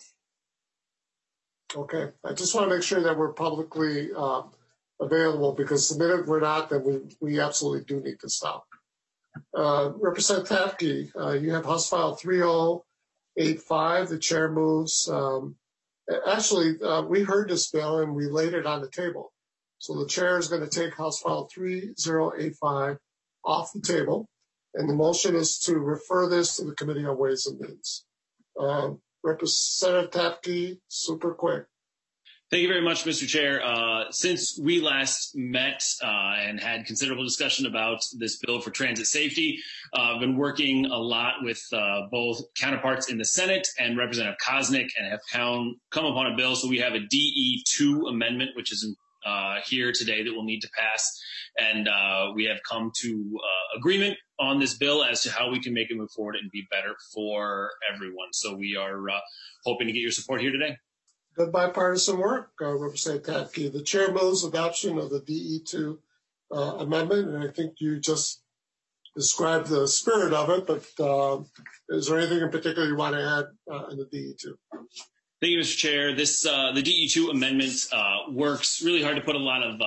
Okay. I just want to make sure that we're publicly uh, available, because the minute we're not, then we, we absolutely do need to stop. Uh, Representative Kapke, uh, you have House File three oh eight five. The chair moves. Um, actually, uh, we heard this bill and we laid it on the table. So the chair is going to take House File three oh eight five off the table. And the motion is to refer this to the Committee on Ways and Means. Uh, Representative Kapke, super quick. Thank you very much, Mister Chair. Uh, since we last met uh, and had considerable discussion about this bill for transit safety, uh, I've been working a lot with uh, both counterparts in the Senate and Representative Koznick, and have come, come upon a bill. So we have a D E two amendment, which is uh, here today, that will need to pass. And uh, we have come to uh, agreement on this bill as to how we can make it move forward and be better for everyone. So we are uh, hoping to get your support here today. Good bipartisan work, uh, Representative Kapke. The chair moves adoption of the D E two uh, amendment, and I think you just described the spirit of it, but uh, is there anything in particular you want to add uh, in the D E two? Thank you, Mister Chair. This uh, the D E two amendment uh, works really hard to put a lot of uh,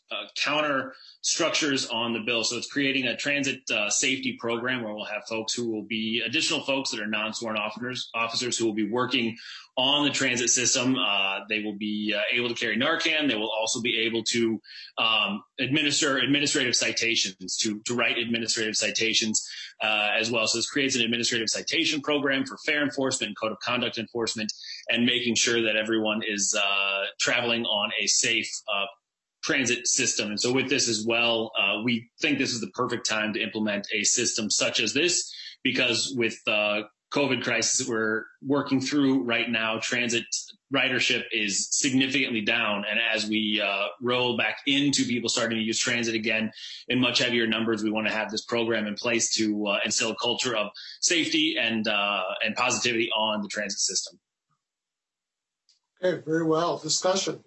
uh, counter structures on the bill. So it's creating a transit uh, safety program where we'll have folks who will be additional folks that are non-sworn officers, officers who will be working on the transit system. Uh, they will be uh, able to carry Narcan. They will also be able to um, administer administrative citations, to, to write administrative citations uh, as well. So this creates an administrative citation program for fare enforcement and code of conduct enforcement, and making sure that everyone is uh, traveling on a safe uh, transit system. And so with this as well, uh, we think this is the perfect time to implement a system such as this, because with uh, COVID crisis that we're working through right now, transit ridership is significantly down. And as we uh, roll back into people starting to use transit again in much heavier numbers, we want to have this program in place to uh, instill a culture of safety and uh, and positivity on the transit system. Okay, very well. Discussion.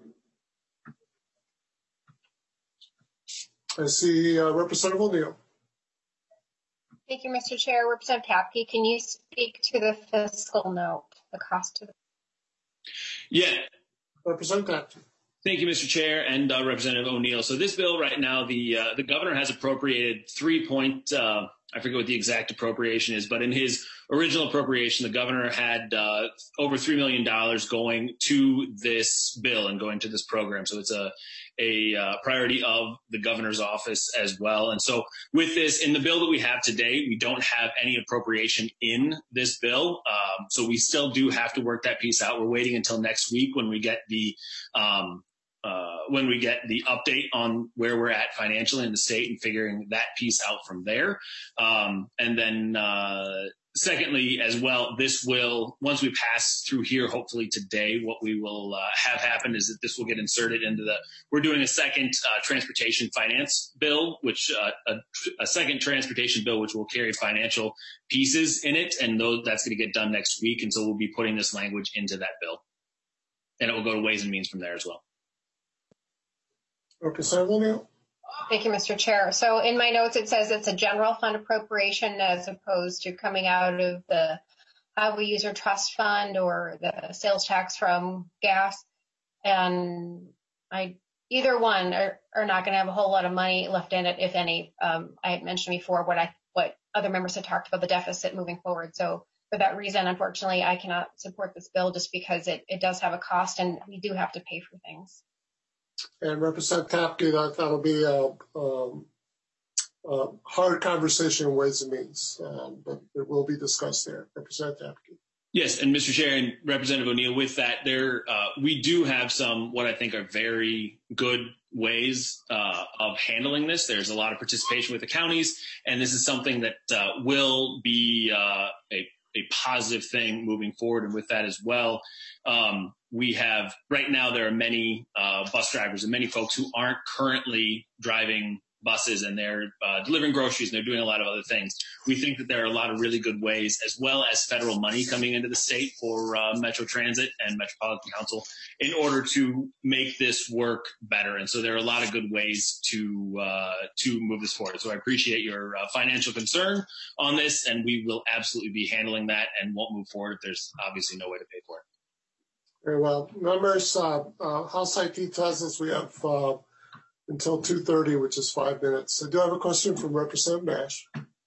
I see uh, Representative O'Neill. Thank you, Mister Chair. Representative Tapke, can you speak to the fiscal note, the cost to the... Yeah. Representative Tapke. Thank you, Mister Chair, and uh, Representative O'Neill. So this bill right now, the uh, the governor has appropriated three point, uh, I forget what the exact appropriation is, but in his original appropriation, the governor had uh, over three million dollars going to this bill and going to this program. So it's a a uh, priority of the governor's office as well. And so with this, in the bill that we have today, we don't have any appropriation in this bill. Um, so we still do have to work that piece out. We're waiting until next week when we get the um, uh, when we get the update on where we're at financially in the state and figuring that piece out from there. Um, and then uh, secondly, as well, this will, once we pass through here, hopefully today, what we will uh, have happen is that this will get inserted into the, we're doing a second uh, transportation finance bill, which uh, a, a second transportation bill, which will carry financial pieces in it. And those, that's going to get done next week. And so we'll be putting this language into that bill. And it will go to Ways and Means from there as well. Representative O'Neill. Thank you, Mister Chair. So in my notes, it says it's a general fund appropriation as opposed to coming out of the Highway User Trust Fund or the sales tax from gas. And I either one are, are not going to have a whole lot of money left in it, if any. Um, I had mentioned before what I what other members had talked about the deficit moving forward. So for that reason, unfortunately, I cannot support this bill just because it, it does have a cost and we do have to pay for things. And Representative Tapke, that, that'll be a, um, a hard conversation in Ways and Means, um, but it will be discussed there. Representative Tapke. Yes, and Mister Chair and Representative O'Neill, with that, there uh, we do have some what I think are very good ways uh, of handling this. There's a lot of participation with the counties, and this is something that uh, will be uh, a a positive thing moving forward. And with that as well, um, we have right now there are many uh, bus drivers and many folks who aren't currently driving buses, and they're uh, delivering groceries and they're doing a lot of other things. We think that there are a lot of really good ways, as well as federal money coming into the state for uh, Metro Transit and Metropolitan Council, in order to make this work better. And so there are a lot of good ways to uh, to move this forward. So I appreciate your uh, financial concern on this, and we will absolutely be handling that and won't move forward if there's obviously no way to pay for it. Very well. Members, uh, uh, House I T Teslas, we have uh, until two thirty, which is five minutes. I do have a question from Representative Nash.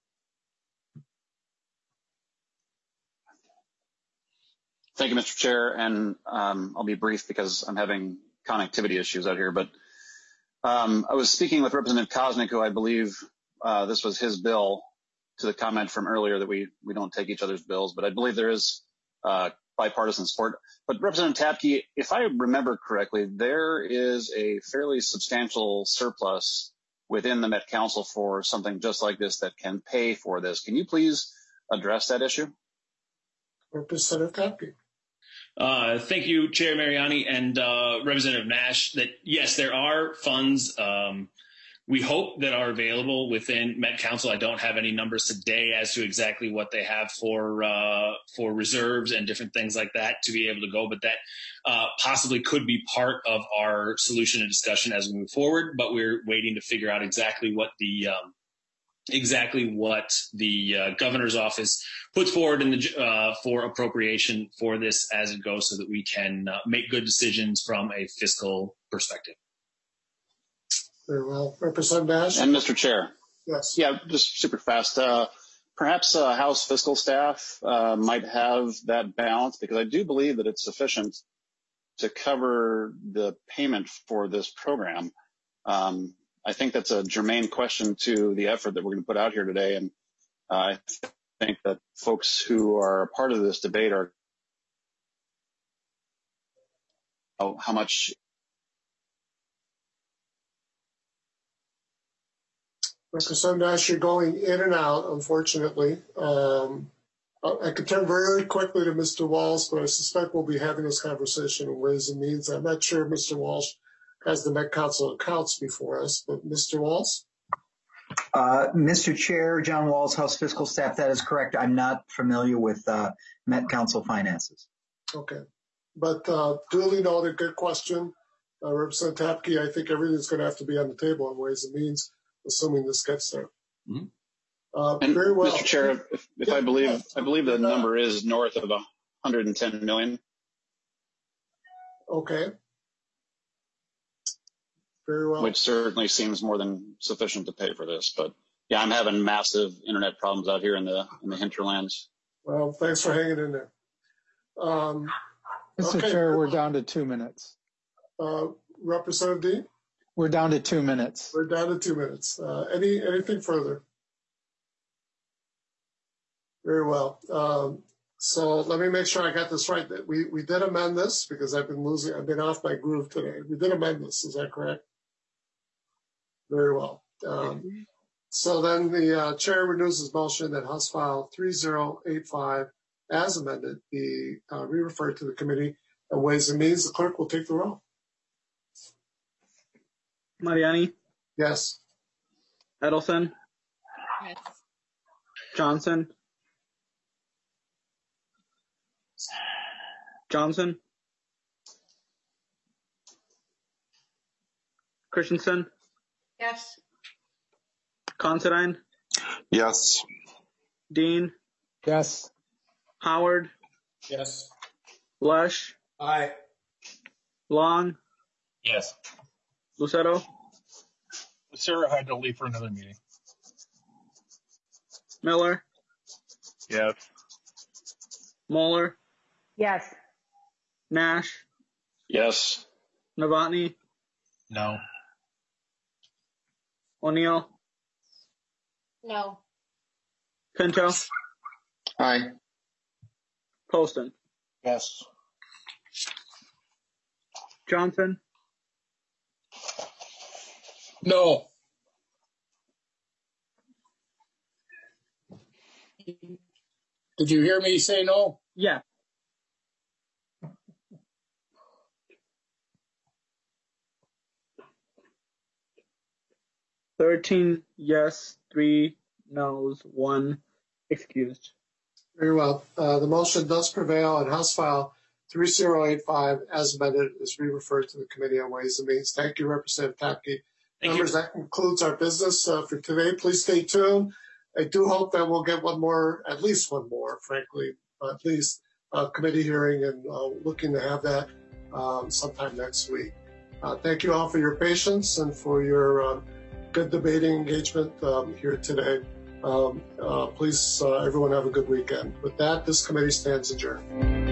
Thank you, Mister Chair, and um, I'll be brief because I'm having connectivity issues out here. But um, I was speaking with Representative Koznick, who I believe uh, this was his bill, to the comment from earlier that we we don't take each other's bills, but I believe there is uh, bipartisan support. But Representative Tapke, if I remember correctly, there is a fairly substantial surplus within the Met Council for something just like this that can pay for this. Can you please address that issue? Representative Tapke. Uh, thank you, Chair Mariani and uh, Representative Nash. That yes, there are funds um, we hope that are available within Met Council. I don't have any numbers today as to exactly what they have for uh, for reserves and different things like that to be able to go, but that uh, possibly could be part of our solution and discussion as we move forward. But we're waiting to figure out exactly what the um, exactly what the uh, governor's office puts forward in the uh, for appropriation for this as it goes, so that we can uh, make good decisions from a fiscal perspective. Very well. Representative Dash? And Mister Chair. Yes. Yeah, just super fast. Uh, perhaps uh, House fiscal staff uh, might have that balance, because I do believe that it's sufficient to cover the payment for this program. Um, I think that's a germane question to the effort that we're going to put out here today. And uh, I think that folks who are a part of this debate are oh, how much. Representative Dash, you're going in and out, unfortunately. Um, I could turn very quickly to Mister Walsh, but I suspect we'll be having this conversation in Ways and Means. I'm not sure Mister Walsh has the Met Council accounts before us, but Mister Walsh? Uh, Mister Chair, John Walls, House Fiscal Staff, that is correct. I'm not familiar with uh, Met Council finances. Okay. But uh, duly noted, good question. Uh, Representative Tapke, I think everything's going to have to be on the table in Ways and Means, assuming this gets there. Mm-hmm. Uh, and very well. Mister Chair, if, if yeah, I believe, yeah. I believe the number is north of one hundred ten million. Okay. Very well. Which certainly seems more than sufficient to pay for this. But yeah, I'm having massive internet problems out here in the in the hinterlands. Well, thanks for hanging in there. Um, Mister okay. Chair, we're down to two minutes. Uh, Representative Dean? We're down to two minutes. We're down to two minutes. Uh, any anything further? Very well. Um, so let me make sure I got this right. That we we did amend this because I've been losing. I've been off my groove today. We did amend this. Is that correct? Very well. Um, so then the uh, chair renews his motion that House File three zero eight five, as amended, be uh, re-referred to the Committee on Ways and Means. The clerk will take the roll. Mariani? Yes. Edelson? Yes. Johnson? Johnson? Christensen? Yes. Considine? Yes. Dean? Yes. Howard? Yes. Lush? Aye. Long? Yes. Lucero? Sarah had to leave for another meeting. Miller? Yes. Moeller? Yes. Nash? Yes. Novotny? No. O'Neill? No. Pinto? Aye. Poston? Yes. Johnson? No. Did you hear me say no? Yeah. Thirteen yes, three no's, one excused. Very well. Uh, the motion does prevail, and House File three zero eight five, as amended, is re-referred to the Committee on Ways and Means. Thank you, Representative Tapke. Thank Members, you. that concludes our business uh, for today. Please stay tuned. I do hope that we'll get one more, at least one more, frankly, at least uh, committee hearing, and uh, looking to have that um, sometime next week. Uh, thank you all for your patience and for your uh, good debating engagement um, here today. Um, uh, please, uh, everyone have a good weekend. With that, this committee stands adjourned.